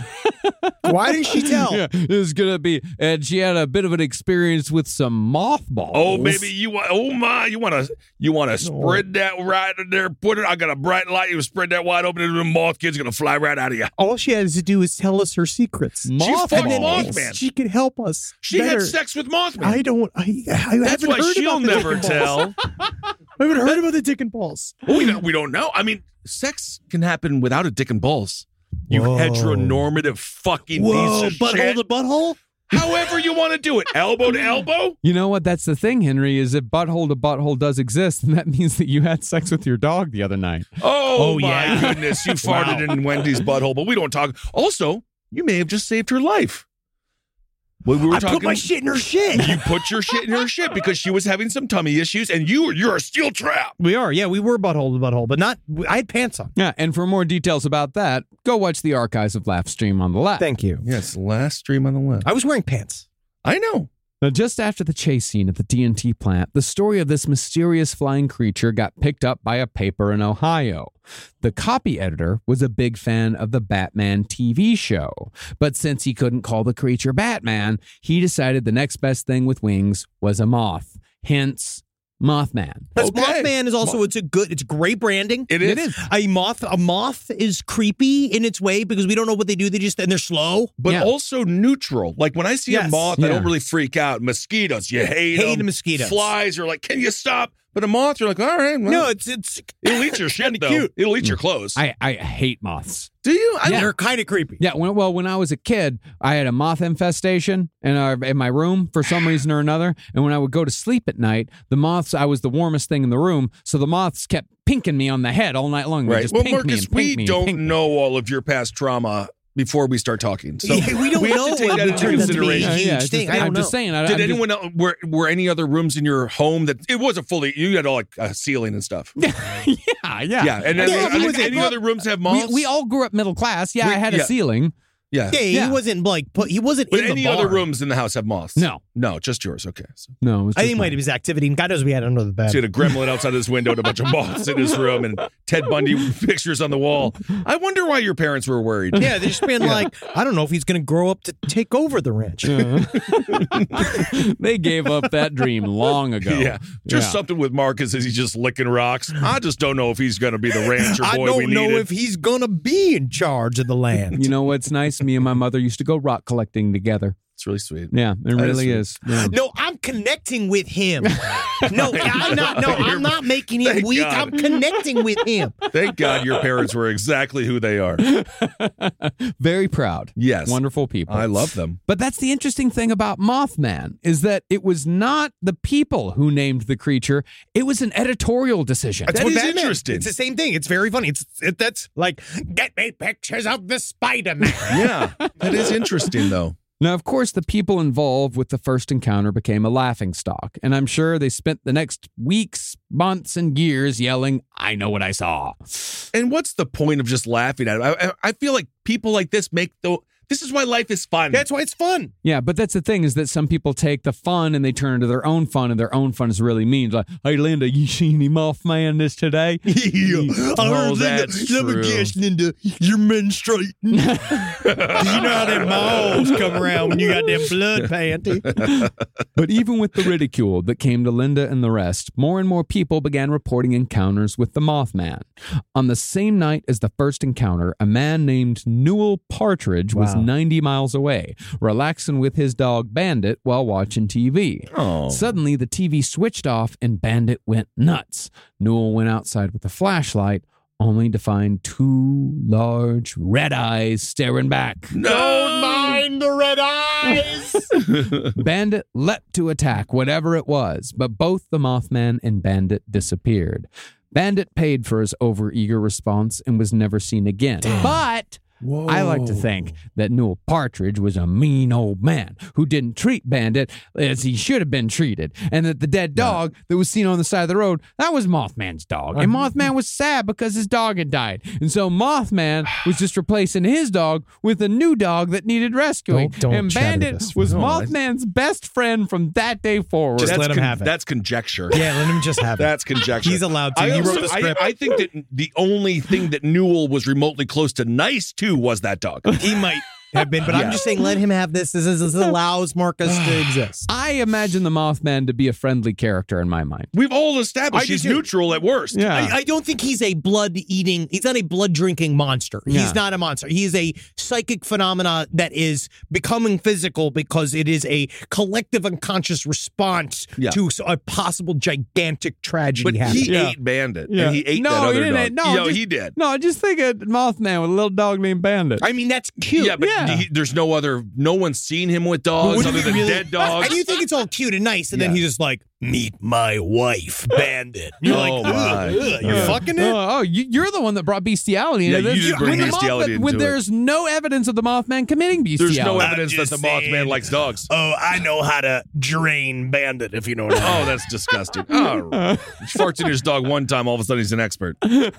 Why didn't she tell? Yeah, it's going to be, and she had a bit of an experience with some mothballs. Oh, baby, you want? Oh my, you want to? You want to spread that right in there? Put it. I got a bright light. You spread that wide open, and the moth kids gonna fly right out of you. All she has to do is tell us her secrets. Mothballs. fucked And then Mothman. She can help us. She better. had sex with Mothman. I don't. I, I That's haven't why heard she'll about the never dick and balls. tell. I haven't heard about the dick and balls. Well, we don't. We don't know. I mean, sex can happen without a dick and balls. You Whoa. heteronormative fucking Whoa, piece of butthole shit. to butthole? However you want to do it, elbow to elbow. You know what? That's the thing, Henry, is if butthole to butthole does exist, then that means that you had sex with your dog the other night. Oh, Oh, my yeah. goodness, you farted in Wendy's butthole, but we don't talk. Also, you may have just saved her life. When we were I talking, put my shit in her shit. you put your shit in her shit because she was having some tummy issues, and you you're a steel trap. We are, yeah, we were butthole to butthole, but not. I had pants on. Yeah, and for more details about that, go watch the archives of Laugh Stream on the left. Thank you. Yes, last stream on the left. I was wearing pants. I know. Now, just after the chase scene at the D and T plant, the story of this mysterious flying creature got picked up by a paper in Ohio. The copy editor was a big fan of the Batman T V show, but since he couldn't call the creature Batman, he decided the next best thing with wings was a moth, hence Mothman. That's Okay. Mothman is also it's a good it's great branding. It is. A moth a moth is creepy in its way because we don't know what they do. They just and they're slow. But Yeah. also neutral. Like when I see Yes. a moth, I Yeah. don't really freak out. Mosquitoes, you hate, Hate them. mosquitoes. Flies are like, can you stop? But a moth, you're like, all right. Well, No, it's it's it'll eat your shit though. cute. It'll eat your clothes. I, I hate moths. Do you? I Yeah. they're kind of creepy. Yeah, when, well, when I was a kid, I had a moth infestation in, our, in my room for some reason or another. And when I would go to sleep at night, the moths, I was the warmest thing in the room. So the moths kept pinking me on the head all night long. They Right. just Well, pink me Marcus, and pink we me and don't pink me. know all of your past trauma before we start talking. So Yeah, we don't have know to take what that would into turn out to be a consideration. huge Yeah, it's thing. just- I don't I'm just know. saying. I, Did I'm just- anyone else, were were any other rooms in your home that it wasn't fully? You had all like a ceiling and stuff. yeah, yeah. Yeah, and then Yeah, any, he was- any other rooms have moths? We, we all grew up middle class. Yeah, We- I had yeah. a ceiling. yeah. Yeah, he Yeah. wasn't like put, he wasn't But in any the other barn. rooms in the house have moths? No. no, just yours. Okay. So, No, it was I just think it might mine. have his activity, and God knows we had it under the bed. so he had a gremlin outside his window and a bunch of moths in his room and Ted Bundy pictures on the wall. I wonder why your parents were worried. Yeah, they're just being like, I don't know if he's going to grow up to take over the ranch. They gave up that dream long ago. Yeah, just Yeah. something with Marcus as he's just licking rocks. I just don't know if he's going to be the rancher I boy we don't know needed. if he's going to be in charge of the land. You know what's nice? Me and my mother used to go rock collecting together. It's really sweet. Yeah, it That really sweet. is. Yeah. No, I'm connecting with him. No, I'm not. No, I'm not making him Thank weak. God. I'm connecting with him. Thank God your parents were exactly who they are. Very proud. Yes. Wonderful people. I love them. But that's the interesting thing about Mothman is that it was not the people who named the creature. It was an editorial decision. That's That what is that meant. interesting. It's the same thing. It's very funny. It's it, that's like get me pictures of the Spider-Man. Yeah, that is interesting, though. Now, of course, the people involved with the first encounter became a laughingstock, and I'm sure they spent the next weeks, months, and years yelling, "I know what I saw." And what's the point of just laughing at it? I, I I feel like people like this make the. This is why life is fun. That's why it's fun. Yeah, but that's the thing is that some people take the fun and they turn into their own fun, and their own fun is really mean. Like, hey, Linda, you seen any Mothman this today? Yeah. I Oh, heard Linda, that's let me true. guess, Linda, you're menstruating. You know how them moles come around when you got them blood panty. But even with the ridicule that came to Linda and the rest, more and more people began reporting encounters with the Mothman. On the same night as the first encounter, a man named Newell Partridge was Wow. ninety miles away, relaxing with his dog Bandit while watching T V. Oh. Suddenly, the T V switched off and Bandit went nuts. Newell went outside with a flashlight, only to find two large red eyes staring back. Don't mind the red eyes. Bandit leapt to attack whatever it was, but both the Mothman and Bandit disappeared. Bandit paid for his overeager response and was never seen again. But Whoa. I like to think that Newell Partridge was a mean old man who didn't treat Bandit as he should have been treated, and that the dead dog that was seen on the side of the road, that was Mothman's dog. And Mothman was sad because his dog had died. And so Mothman was just replacing his dog with a new dog that needed rescuing. Don't- don't and chatter Bandit this. was No, I- Mothman's best friend from that day forward. Just That's let him con- have it. That's conjecture. Yeah, let him just have it. That's conjecture. He's allowed to. I He also- wrote the I- script. I, think that the only thing that Newell was remotely close to nice to was that dog. He might have been, but Yeah. I'm just saying, let him have this. This, is, this allows Marcus to exist. I imagine the Mothman to be a friendly character in my mind. We've all established I do he's too. neutral at worst. Yeah. I, I don't think he's a blood eating, he's not a blood drinking monster. Yeah. He's not a monster. He is a psychic phenomena that is becoming physical because it is a collective unconscious response Yeah. to a possible gigantic tragedy But happening. he Yeah. ate Bandit, Yeah. and he ate No, that he other didn't. dog. No, Yo, just- he did. No, just think of Mothman with a little dog named Bandit. I mean, that's cute. Yeah, but Yeah. He, there's no other. No one's seen him with dogs Wouldn't other it than really- dead dogs. And you think it's all cute and nice, and Yeah. then he's just like, meet my wife, Bandit. You're Oh, like, my. ugh, ugh, you're Yeah. fucking it? Oh, oh, you, you're the one that brought bestiality into Yeah, this. you did bring When the bestiality Mothman- into When it. there's no evidence of the Mothman committing bestiality. There's no I'm evidence that just the saying. Mothman likes dogs. Oh, I know how to drain Bandit, if you know what I mean. Oh, that's disgusting. Oh, he farts in his dog one time, all of a sudden he's an expert.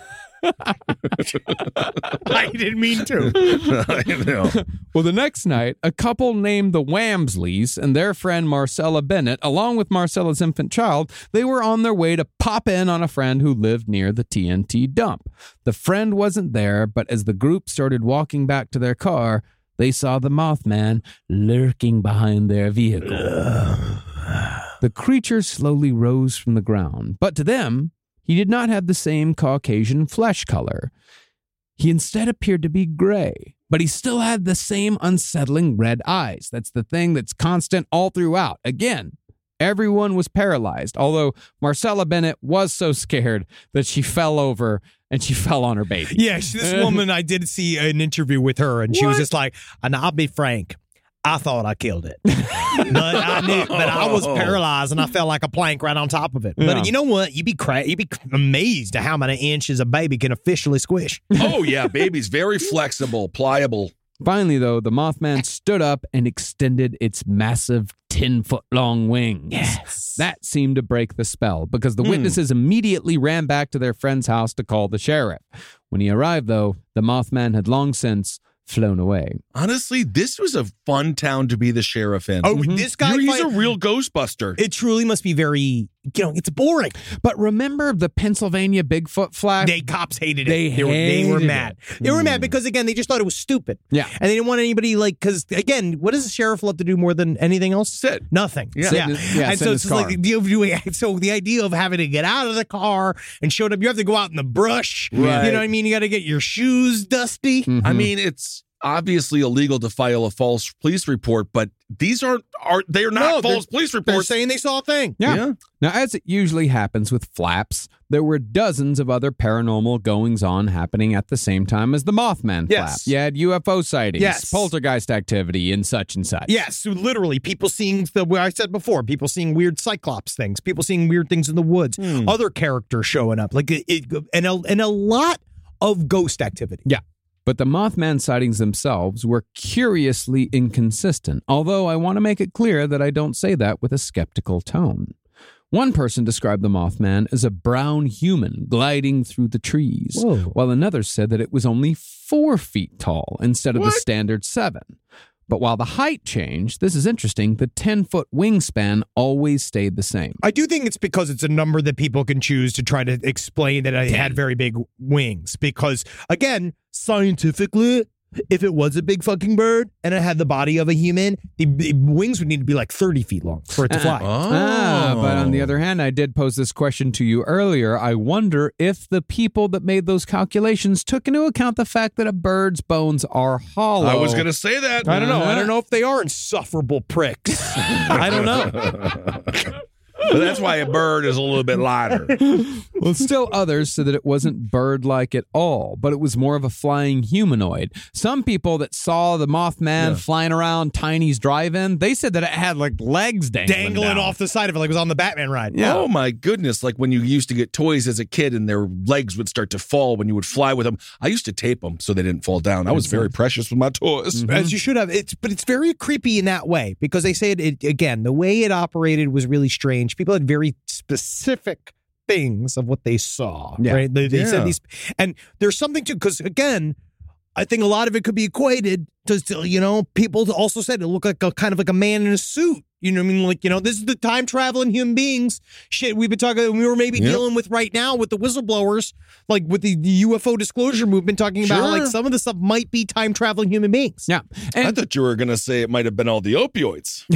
I didn't mean to. I know. Well, the next night, a couple named the Wamsleys and their friend Marcella Bennett, along with Marcella's infant child, they were on their way to pop in on a friend who lived near the T N T dump. The friend wasn't there, but as the group started walking back to their car, they saw the Mothman lurking behind their vehicle. The creature slowly rose from the ground, but to them, he did not have the same Caucasian flesh color. He instead appeared to be gray, but he still had the same unsettling red eyes. That's the thing that's constant all throughout. Again, everyone was paralyzed, although Marcella Bennett was so scared that she fell over and she fell on her baby. Yeah, she- this woman, I did see an interview with her, and she was What? just like, and I'll be frank, I thought I killed it. but I knew, but I was paralyzed and I felt like a plank right on top of it. Yeah. But you know what? You'd be cra- you'd be amazed at how many inches a baby can officially squish. Oh, yeah, baby's very flexible, pliable. Finally, though, the Mothman stood up and extended its massive ten-foot-long wings. Yes. That seemed to break the spell because the Hmm. witnesses immediately ran back to their friend's house to call the sheriff. When he arrived, though, the Mothman had long since flown away. Honestly, this was a fun town to be the sheriff in. Oh, this guy, He's fight- a real Ghostbuster. it truly must be very, you know, it's boring. But remember the Pennsylvania Bigfoot flag? They cops hated it. They they, were, they were hated mad. it. They were mad because again, they just thought it was stupid. Yeah. and they didn't want anybody like because again, what does the sheriff love to do more than anything else? Sit. Nothing. Yeah. Sit yeah. in his- yeah, and sit so in it's his just car. like the doing. So the idea of having to get out of the car and showed up, you have to go out in the brush. Right. You know what I mean? You got to get your shoes dusty. Mhm. I mean, it's. obviously illegal to file a false police report, but these aren't are they're not No, false they're- police They're reports. saying they saw a thing. Yeah. Yeah. Now, as it usually happens with flaps, there were dozens of other paranormal goings-on happening at the same time as the Mothman Yes. flap. You had U F O sightings, Yes. poltergeist activity, and such and such. Yes, so literally, people seeing the what I said before, people seeing weird Cyclops things, people seeing weird things in the woods, Hmm. other characters showing up, like it, it and a, and a lot of ghost activity. Yeah. But the Mothman sightings themselves were curiously inconsistent, although I want to make it clear that I don't say that with a skeptical tone. One person described the Mothman as a brown human gliding through the trees, Whoa. while another said that it was only four feet tall instead of the What? standard seven. But while the height changed, this is interesting, the ten-foot wingspan always stayed the same. I do think it's because it's a number that people can choose to try to explain that it had very big wings. Because, again, scientifically, if it was a big fucking bird and it had the body of a human, the the wings would need to be like thirty feet long for it to fly. Ah, but on the other hand, I did pose this question to you earlier. I wonder if the people that made those calculations took into account the fact that a bird's bones are hollow. I was going to say that. I don't know. I don't know if they are insufferable pricks. I don't know. But that's why a bird is a little bit lighter. Well, still others said that it wasn't bird-like at all, but it was more of a flying humanoid. Some people that saw the Mothman Yeah. flying around Tiny's drive-in, they said that it had like legs dangling, Dangling down. off the side of it like it was on the Batman ride. Yeah. Oh my goodness. Like when you used to get toys as a kid and their legs would start to fall when you would fly with them. I used to tape them so they didn't fall down. I was very precious with my toys. As you should have. It's but it's very creepy in that way because they say it, it again. The way it operated was really strange. People had very specific things of what they saw. Yeah. Right? They, they Yeah. said these, and there's something to because again, I think a lot of it could be equated to you know people also said it looked like a kind of like a man in a suit. You know what I mean? Like, you know, this is the time traveling human beings shit we've been talking, we were maybe Yep. dealing with right now with the whistleblowers, like with the, the U F O disclosure movement, talking about Sure. like some of the stuff might be time traveling human beings. Yeah. I thought you were going to say it might have been all the opioids.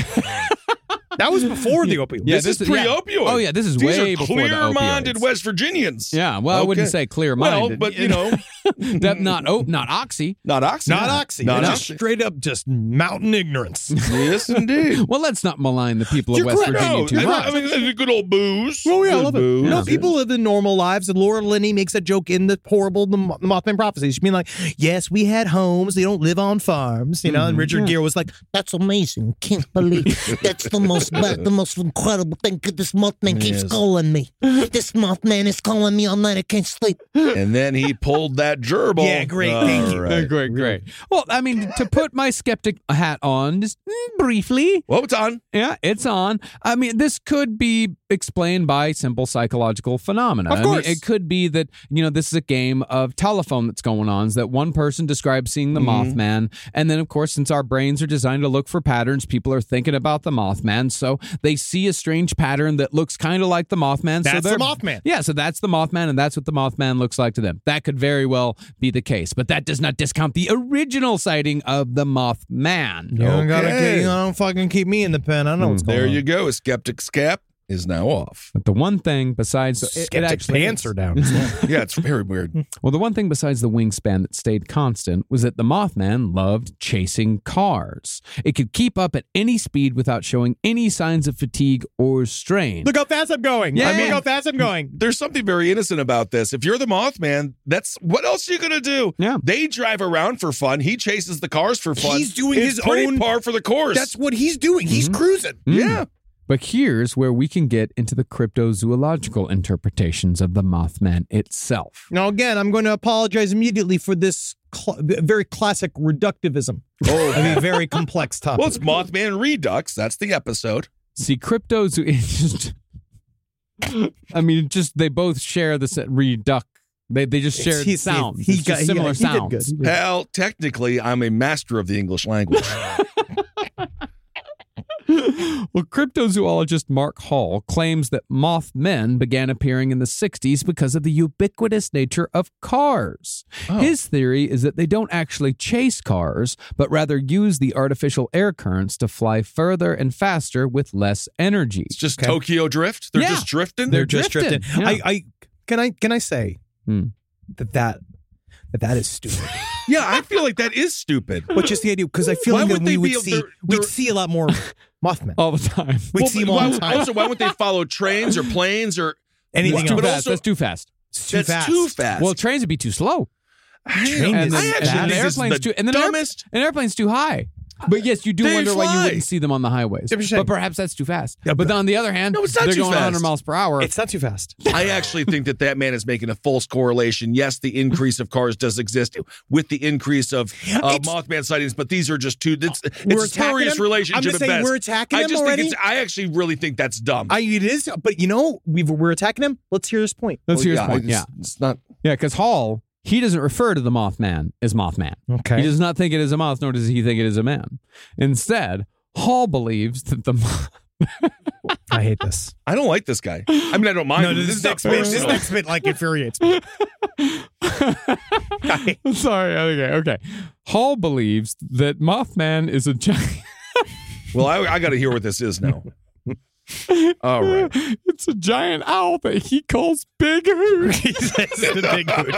That was before the opioid. Yeah, this, this is is- yeah. pre-opioid. Oh, yeah, this is These way are before the clear-minded opioids. West Virginians. Yeah, well, I wouldn't Okay. say clear-minded. Well, but, you know. that not oh, not oxy. Not oxy. Not oxy. Not It's oxy. just straight up just mountain ignorance. Yes, indeed. Well, let's not malign the people of You're West correct. Virginia No, too I, much. I mean, it's a good old booze. Oh, yeah, I Good love it. booze. No, people live in normal lives, and Laura Linney makes a joke in the horrible the Mo- the Mothman prophecy. She's being like, yes, we had homes. They don't live on farms, you know. And Richard Gere was like, That's amazing. Can't believe that's the most the most incredible thing. This Mothman keeps Yes. calling me. This Mothman is calling me all night. I can't sleep. And then he pulled that gerbil. Yeah, great, thank you. All right. Great, great. Well, I mean, to put my skeptic hat on, just mm, briefly. Well, it's on. Yeah, it's on. I mean, this could be explained by simple psychological phenomena. Of course. I mean, it could be that, you know, this is a game of telephone that's going on, is that one person describes seeing the Mm-hmm. Mothman. And then, of course, since our brains are designed to look for patterns, people are thinking about the Mothman. So they see a strange pattern that looks kind of like the Mothman. so That's the they're- Mothman. Yeah, so that's the Mothman, and that's what the Mothman looks like to them. That could very well be the case. But that does not discount the original sighting of the Mothman. you don't gotta Okay. get, you don't fucking keep me in the pen. I don't know what's going There on. you go. A skeptic's cap is now off. But the one thing besides it, it Skeptic actually pants are down. Yeah, it's very weird. well, the one thing besides the wingspan that stayed constant was that the Mothman loved chasing cars. It could keep up at any speed without showing any signs of fatigue or strain. Look how fast I'm going. Yeah. I mean, look how fast I'm going. There's something very innocent about this. If you're the Mothman, that's what else are you gonna do? Yeah. They drive around for fun. He chases the cars for fun. He's doing it's his pretty own- par for the course. That's what he's doing. He's cruising. yeah. But here's where we can get into the cryptozoological interpretations of the Mothman itself. Now, again, I'm going to apologize immediately for this cl- very classic reductivism. Oh, I mean, very complex topic. Well, it's Mothman Redux. That's the episode. See, cryptozo it's just I mean, just they both share the sa- reduct. They they just share He's- sounds. he It's got- just similar he- he did sounds. good. He did. Hell, technically, I'm a master of the English language. Well, cryptozoologist Mark Hall claims that Mothmen began appearing in the sixties because of the ubiquitous nature of cars. Oh. His theory is that they don't actually chase cars, but rather use the artificial air currents to fly further and faster with less energy. It's just Tokyo Drift. They're Yeah. just drifting. They're just drifting. drifting. Yeah. I, I can I can I say Hmm. that that that that is stupid. Yeah, I feel like that is stupid. But just the idea, because I feel Why like would that they we be would able- see they're- we'd they're- see a lot more Mothman all the time. We'd Well, see them but all why- the time. Also, why would they follow trains or planes or Anything It's too else. But fast. also- That's too fast. It's too That's fast. too fast. Well, trains would be too slow. Train and is then, I fast. actually and think an this is airplane's the too, and then an, air- dumbest- an airplane's too high. But yes, you do They wonder why you fly. wouldn't see them on the highways. Yeah, but you're But perhaps that's too fast. Yeah, but but- on the other hand, No, it's not they're too going fast. one hundred miles per hour. It's not too fast. I actually think that that man is making a false correlation. Yes, the increase of cars does exist with the increase of uh, It's- Mothman sightings, but these are just two. It's, We're it's a attacking spurious him? relationship I'm just at saying best. we're attacking I him just already? think it's. I actually really think that's dumb. I, it is, but you know, we've, we're attacking him. Let's hear his point. Let's hear his yeah, point. it's, Yeah, it's not. yeah, because Hall, he doesn't refer to the Mothman as Mothman. Okay. He does not think it is a moth, nor does he think it is a man. Instead, Hall believes that the moth- I hate this. I don't like this guy. I mean, I don't mind. No, him. this, This is next not bit, this personal. next bit like infuriates me. Sorry. Okay. Okay. Hall believes that Mothman is a giant. Well, I, I got to hear what this is now. All right. It's a giant owl that he calls Big Hoot. He says the Big Hoot.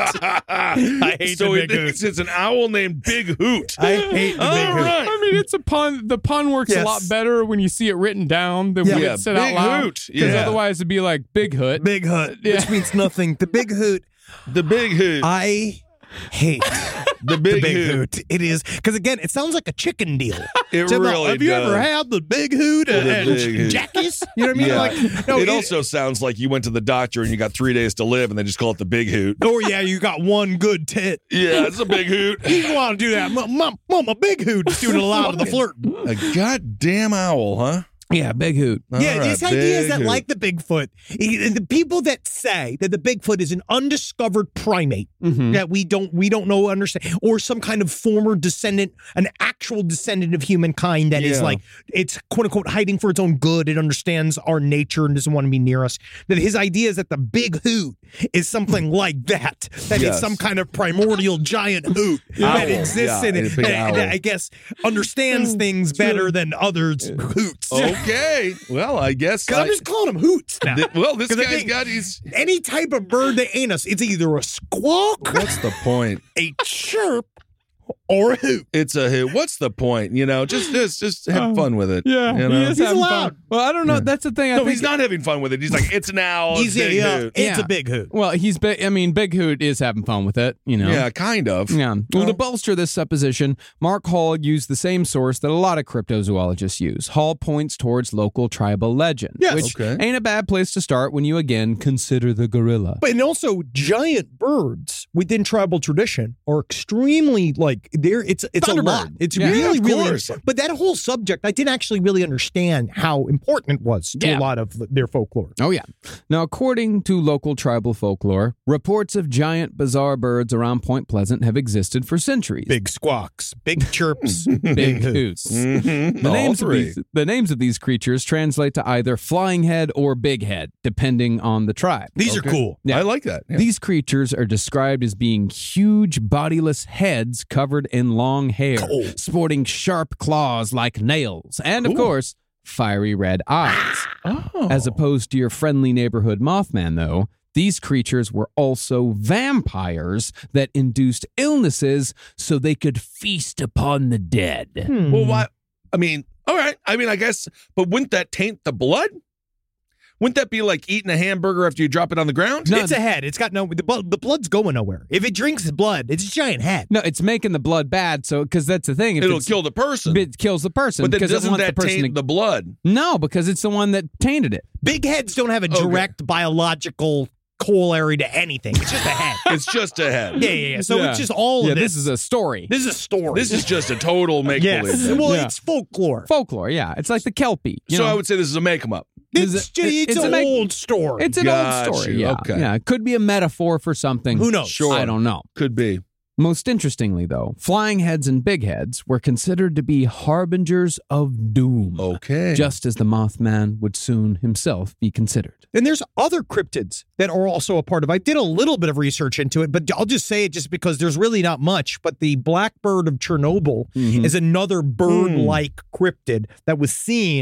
I hate so the Big it, Hoot. it's, it's an owl named Big Hoot. I hate the All Big Hoot. right. I mean, it's a pun. The pun works Yes. a lot better when you see it written down than when Yeah, it's said out Big loud. Hoot. Because Yeah. otherwise it'd be like Big Hoot. Big Hoot, Yeah. which means nothing. The Big Hoot. The Big Hoot. I hate the the Big, Big Hoot. Hoot. It is because again, it sounds like a chicken deal. It So, really have you does. ever had the Big Hoot The and Big Hoot. Jackies? You know what I mean? Yeah. Like, no, it, also sounds like you went to the doctor and you got three days to live, and they just call it the Big Hoot. Oh yeah, you got one good tit. Yeah, it's a Big Hoot. You want to do that, Mom? Mom, Mama, Big Hoot is doing a lot of the flirting. A goddamn owl, huh? Yeah, Big Hoot. All Yeah, right, these ideas Big that Hoot. like the Bigfoot, eh, the people that say that the Bigfoot is an undiscovered primate Mhm. that we don't we don't know understand, or some kind of former descendant, an actual descendant of humankind that is Yeah. like it's quote unquote hiding for its own good. It understands our nature and doesn't want to be near us. That his idea is that the Big Hoot is something like that. That Yes. it's some kind of primordial giant hoot Owl, that exists yeah, in a it, big and, owl. and I guess understands things better than others hoots. Okay. Well, I guess. Because I'm I- just calling them hoots now. Th- well, this 'Cause I guy's think got he's. any type of bird that ain't us. It's either a squawk, What's the point? a chirp, or a hoot. It's a hoot. What's the point? You know, just just just have fun with it. Yeah, you he know? is He's having allowed. fun. Well, I don't know. That's the thing. I No, think he's not having fun with it. He's like, it's an owl. He's it's a, Big yeah, Hoot. it's Yeah. a big hoot. Well, he's. Be- I mean, Big Hoot is having fun with it. You know. Yeah, kind of. Yeah. Well, to bolster this supposition, Mark Hall used the same source that a lot of cryptozoologists use. Hall points towards local tribal legend, Yes. which Okay. ain't a bad place to start when you again consider the gorilla. But and also giant birds within tribal tradition are extremely like they're it's it's a Thunderbird. lot. It's Yeah, really of really course. but that whole subject I didn't actually really understand how important it was to Yeah. a lot of their folklore. Oh, yeah. Now, according to local tribal folklore, reports of giant bizarre birds around Point Pleasant have existed for centuries. Big squawks, big chirps, Big hoots. Mhm. The All names, of three. these, the names of these creatures translate to either flying head or big head, depending on the tribe. These are Okay. cool. Yeah. I like that. Yeah. These creatures are described as being huge, bodiless heads covered in long hair, Cool. sporting sharp claws like nails, and of Cool. course, fiery red eyes. Oh. As opposed to your friendly neighborhood Mothman, though, these creatures were also vampires that induced illnesses so they could feast upon the dead. Hmm. Well, why? I mean, all right. I mean, I guess, but wouldn't that taint the blood? Wouldn't that be like eating a hamburger after you drop it on the ground? No, It's a head. It's got no the blood. The blood's going nowhere. If it drinks blood, it's a giant head. No, it's making the blood bad, so because that's the thing. If It'll it's- kill the person. It kills the person But then because it doesn't wants that the person taint to. the blood? No, because it's the one that tainted it. Big heads don't have a Okay. direct biological corollary to anything. It's just a head. It's just a head. Yeah, yeah, yeah. So Yeah. it's just all Yeah, of this this. is a story. This is a story. This is just a total make yes. believe. Well, Yeah. it's folklore. Folklore, yeah. It's like the Kelpie. you So know? I would say this is a make 'em up. It's, Is it- ju- it's, it's a an make- old story. It's an Got old story. you. Yeah. Okay. Yeah. It could be a metaphor for something. Who knows? Sure. I don't know. Could be. Most interestingly, though, flying heads and big heads were considered to be harbingers of doom. Okay. Just as the Mothman would soon himself be considered. And there's other cryptids that are also a part of. I did a little bit of research into it, but I'll just say it just because there's really not much. But the blackbird of Chernobyl Mhm. is another bird-like cryptid that was seen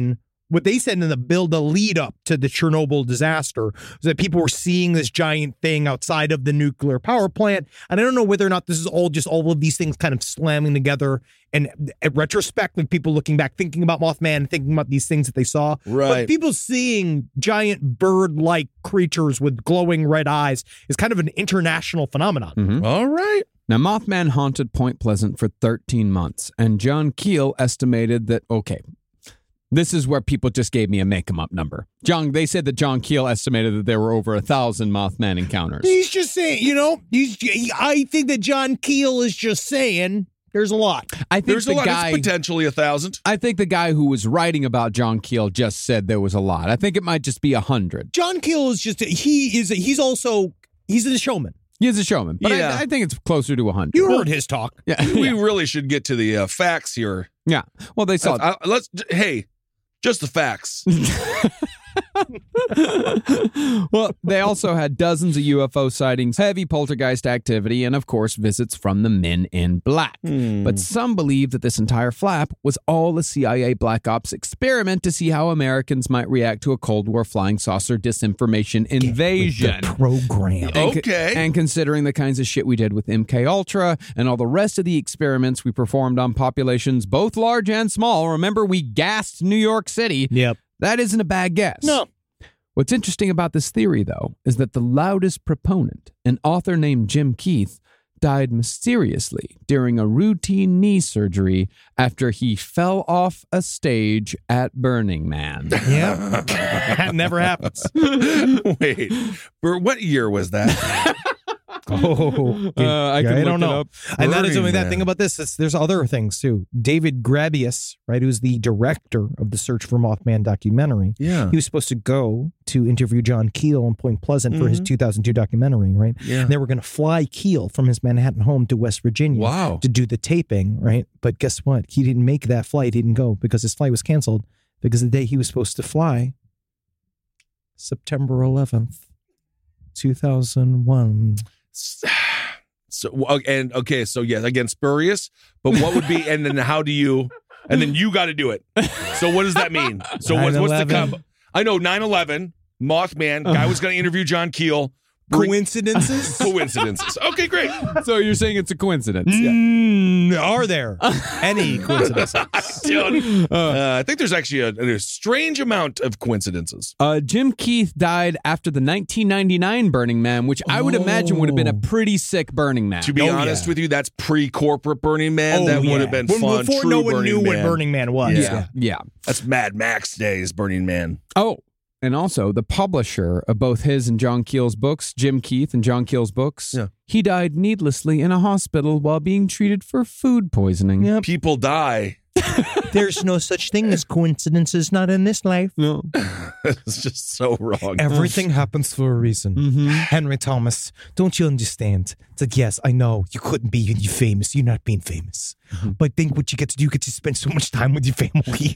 what they said in the build, the lead up to the Chernobyl disaster, was that people were seeing this giant thing outside of the nuclear power plant. And I don't know whether or not this is all just all of these things kind of slamming together. And in retrospect, like people looking back, thinking about Mothman, thinking about these things that they saw. Right. But people seeing giant bird-like creatures with glowing red eyes is kind of an international phenomenon. Mm-hmm. All right. Now, Mothman haunted Point Pleasant for thirteen months, and John Keel estimated that, okay, this is where people just gave me a make-em-up number. John, they said that John Keel estimated that there were over a thousand Mothman encounters. He's just saying, you know, he's, I think that John Keel is just saying there's a lot. I think There's the a lot. guy, It's potentially a thousand. I think the guy who was writing about John Keel just said there was a lot. I think it might just be a hundred. John Keel is just, he is, he's also, he's a showman. He is a showman, but Yeah. I, I think it's closer to a hundred. You heard his talk. Yeah. We really should get to the uh, facts here. Yeah. Well, they saw. Uh, let's. Hey, just the facts. Well, they also had dozens of U F O sightings, heavy poltergeist activity, and of course, visits from the Men in Black. Hmm. But some believe that this entire flap was all a C I A Black Ops experiment to see how Americans might react to a Cold War flying saucer disinformation invasion. The program. And, Okay. And considering the kinds of shit we did with M K Ultra and all the rest of the experiments we performed on populations, both large and small, remember we gassed New York City. Yep. That isn't a bad guess. No. What's interesting about this theory, though, is that the loudest proponent, an author named Jim Keith, died mysteriously during a routine knee surgery after he fell off a stage at Burning Man. Yeah. That never happens. Wait, for what year was that? Oh, Uh, I yeah, can I look don't it know. up. And that is Burning only that Man. thing about this. It's, there's other things too. David Grabius, right, who's the director of the Search for Mothman documentary. Yeah. He was supposed to go to interview John Keel in Point Pleasant for his two thousand two documentary, right? Yeah. And they were going to fly Keel from his Manhattan home to West Virginia Wow. to do the taping, right? But guess what? He didn't make that flight. He didn't go because his flight was canceled because the day he was supposed to fly, September eleventh, two thousand one. So uh, and okay, so yeah, again, spurious. But what would be? And then how do you? And then you got to do it. So what does that mean? So what's, what's the? nine eleven. Com- I know nine eleven. Mothman guy was going to interview John Keel. Bring- Coincidences? Coincidences. Okay, great. So you're saying it's a coincidence? Mm, are there any coincidences? Dude, uh, I think there's actually a, a strange amount of coincidences. Uh, Jim Keith died after the nineteen ninety-nine Burning Man, which I would imagine would have been a pretty sick Burning Man. To be Oh, honest yeah. with you, that's pre-corporate Burning Man. Oh, that yeah. would have been When- fun. Before True no one Burning knew what Man. Burning Man was. Yeah. Yeah. Yeah. That's Mad Max days, Burning Man. Oh, and also the publisher of both his and John Keel's books, Jim Keith and John Keel's books, Yeah. he died needlessly in a hospital while being treated for food poisoning. Yep. People die. There's no such thing as coincidences, not in this life. No. It's just so wrong. Everything happens for a reason. Mm-hmm. Henry Thomas, don't you understand that, yes, I know you couldn't be famous. You're not being famous. Mm-hmm. But think what you get to do, you get to spend so much time with your family.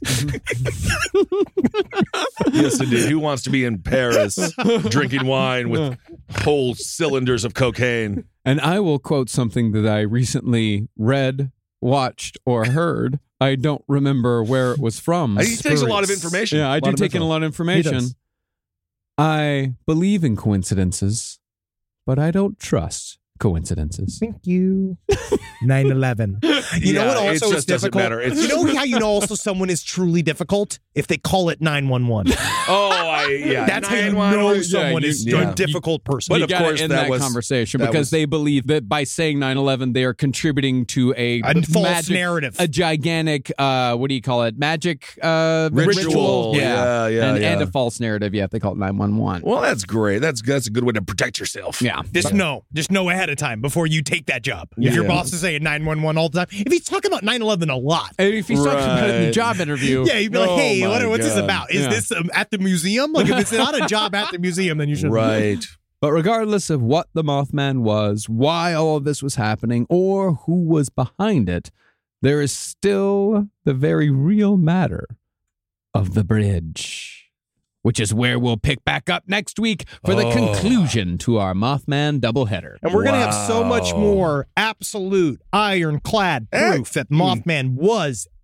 Yes, indeed. Who wants to be in Paris drinking wine with whole cylinders of cocaine? And I will quote something that I recently read, watched, or heard. I don't remember where it was from. He takes a lot of information. Yeah, I A do lot of take in info. a lot of He information. does. I believe in coincidences, but I don't trust coincidences. Thank you. nine eleven. You know Yeah, what it also just is doesn't difficult? matter. It's- You know how you know also someone is truly difficult? If they call it nine one one. Oh, I yeah. That's how you nine one one. know Yeah, someone you- is yeah. a difficult person. But you of gotta course, end that that, was- conversation that because was- they believe that by saying nine eleven, they are contributing to a, A false magic- narrative. a gigantic, uh, what do you call it? Magic uh, Ritual. Yeah, yeah, and, yeah. and a false narrative. Yeah, they call it nine one one. Well, that's great. That's that's a good way to protect yourself. Yeah. Just know. Just know ahead of time before you take that job. If your Yeah. boss is saying nine one one all the time. If he's talking about nine eleven a lot. And if he's talking about it in the Right. job interview, Yeah, you'd be like, Oh hey, my what, what's this God. about? Is Yeah. this um, at the museum? Like, if it's not a job at the museum, then you should. Right. But regardless of what the Mothman was, why all of this was happening, or who was behind it, there is still the very real matter of the bridge, which is where we'll pick back up next week for the Oh. conclusion to our Mothman doubleheader. And we're going to have so much Wow. more absolute ironclad proof that Mothman was at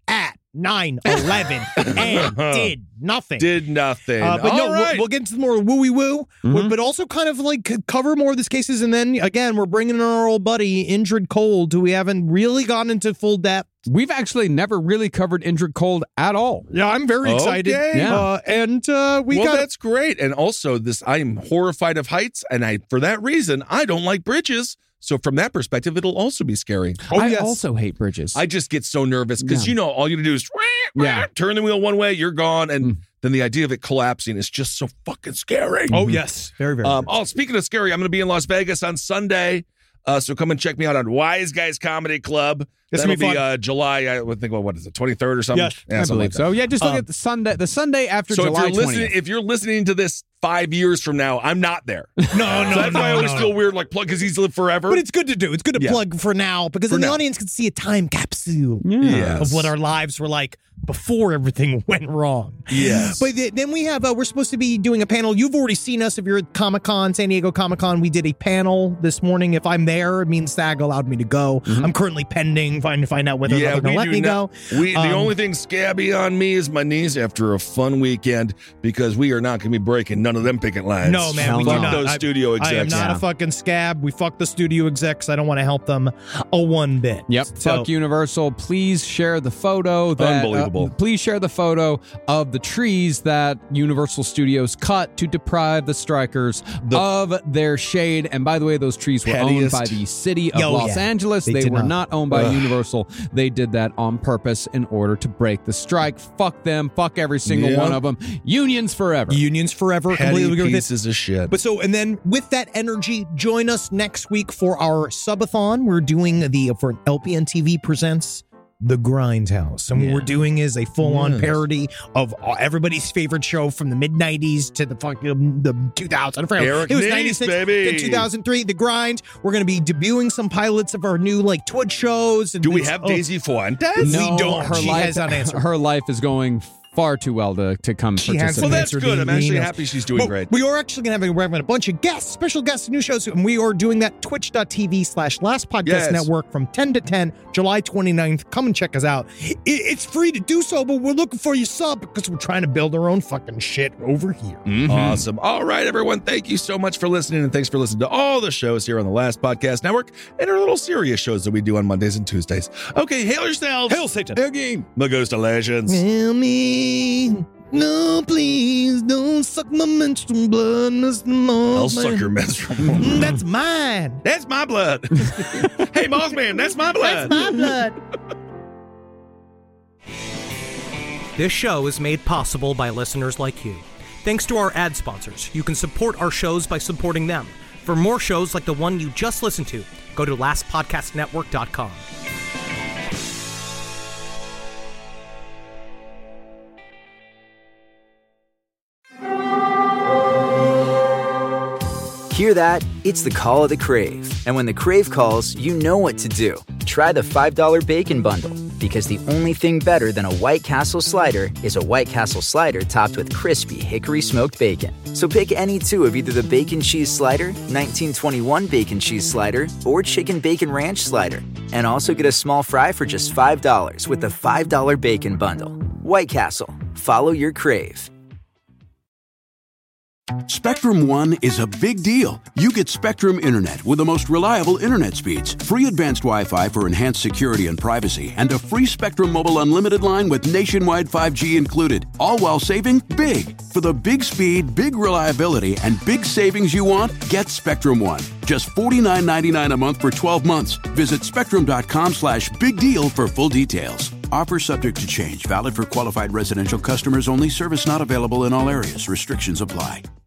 nine eleven and did nothing. Did nothing. Uh, but All no, right. we'll, we'll get into more wooey woo, Mhm. but also kind of like cover more of these cases. And then again, we're bringing in our old buddy, Indrid Cold, who we haven't really gotten into full depth. We've actually never really covered Indrid Cold at all. Yeah, I'm very excited. Okay. Yeah. Uh, and uh, we well, got that's great. And also, this I'm horrified of heights, and I for that reason I don't like bridges. So from that perspective, it'll also be scary. Oh, I yes. also hate bridges. I just get so nervous because Yeah. you know all you do is Yeah. turn the wheel one way, you're gone, and Mm. then the idea of it collapsing is just so fucking scary. Oh, yes. Very, very. Um, oh, speaking of scary, I'm going to be in Las Vegas on Sunday. Uh, so come and check me out on Wise Guys Comedy Club. It's That'll gonna be be fun. uh, July, I would think, well, what is it, twenty-third or something? Yes, Yeah, I something believe like so. Yeah, just look Um, at the Sunday, the Sunday after So July if you're listening, twentieth. if you're listening to this five years from now, I'm not there. no, no, So that's no, why I always no, feel no. weird, like plug because he's lived forever. But it's good to do. It's good to Yeah. plug for now because For then the now. audience can see a time capsule Yes. of what our lives were like before everything went wrong. Yes. But th- then we have, uh, we're supposed to be doing a panel. You've already seen us if you're at Comic Con, San Diego Comic Con. We did a panel this morning. If I'm there, it means SAG allowed me to go. I'm currently pending, trying to find out whether or yeah, not they're going we to let do me not, go. We, Um, the only thing scabby on me is my knees after a fun weekend because we are not going to be breaking none of them picket lines. No, man, we Fuck do not. those I- studio execs. I am not Yeah. a fucking scab. We fuck the studio execs. I don't want to help them a one bit. Yep. So, Fuck Universal. Please share the photo. That, Unbelievable. uh, please share the photo of the trees that Universal Studios cut to deprive the strikers The- of their shade. And by the way, those trees were Pettiest. owned by the city of Yo, Los yeah. Angeles. They They, did were not. not, owned by Ugh. Universal. They did that on purpose in order to break the strike. Fuck them. Fuck every single Yep. one of them. Unions forever. Unions forever. Petty Completely agree with it. pieces of shit. But so, and then with that energy, join us next week for our subathon. We're doing the, for L P N T V presents The Grindhouse. And what Yeah. we're doing is a full-on Yes. parody of all- everybody's favorite show from the mid nineties to the fucking the two thousands. I forgot. Eric It was Nies, ninety-six baby. to two thousand three, The Grind. We're going to be debuting some pilots of our new like Twitch shows. And do we these- have oh, Daisy Fuentes? No, We don't. Her She life, has not answered. Her life is going far too well to, to come She has participate. Well, that's answered good. the I'm actually emails. happy she's doing But great. We are actually going to have a, we're having a bunch of guests, special guests, new shows, and we are doing that twitch.tv slash last podcast Yes. network from ten to ten, July twenty-ninth. Come and check us out. It, it's free to do so, but we're looking for your sub because we're trying to build our own fucking shit over here. Mm-hmm. Awesome. All right, everyone. Thank you so much for listening, and thanks for listening to all the shows here on the Last Podcast Network and our little serious shows that we do on Mondays and Tuesdays. Okay, hail yourselves. Hail Satan. Again. The Ghost of Legends. Tell me, no, please don't suck my menstrual blood. That's the I'll Mothman. suck your menstrual. Mm, That's mine. That's my blood. Hey, Mothman, that's my blood. That's my blood. This show is made possible by listeners like you. Thanks to our ad sponsors, you can support our shows by supporting them. For more shows like the one you just listened to, go to last podcast network dot com. Hear that? It's the call of the Crave. And when the Crave calls, you know what to do. Try the five dollar Bacon Bundle. Because the only thing better than a White Castle slider is a White Castle slider topped with crispy hickory smoked bacon. So pick any two of either the Bacon Cheese Slider, nineteen twenty-one Bacon Cheese Slider, or Chicken Bacon Ranch Slider. And also get a small fry for just five dollars with the five dollar Bacon Bundle. White Castle. Follow your crave. Spectrum One is a big deal. You get Spectrum Internet with the most reliable internet speeds, free advanced Wi-Fi for enhanced security and privacy, and a free Spectrum Mobile Unlimited line with nationwide five G included, all while saving big. For the big speed, big reliability, and big savings you want, get Spectrum One. Just forty-nine ninety-nine a month for twelve months. Visit spectrum.com slash big deal for full details. Offer subject to change. Valid for qualified residential customers only. Service not available in all areas. Restrictions apply.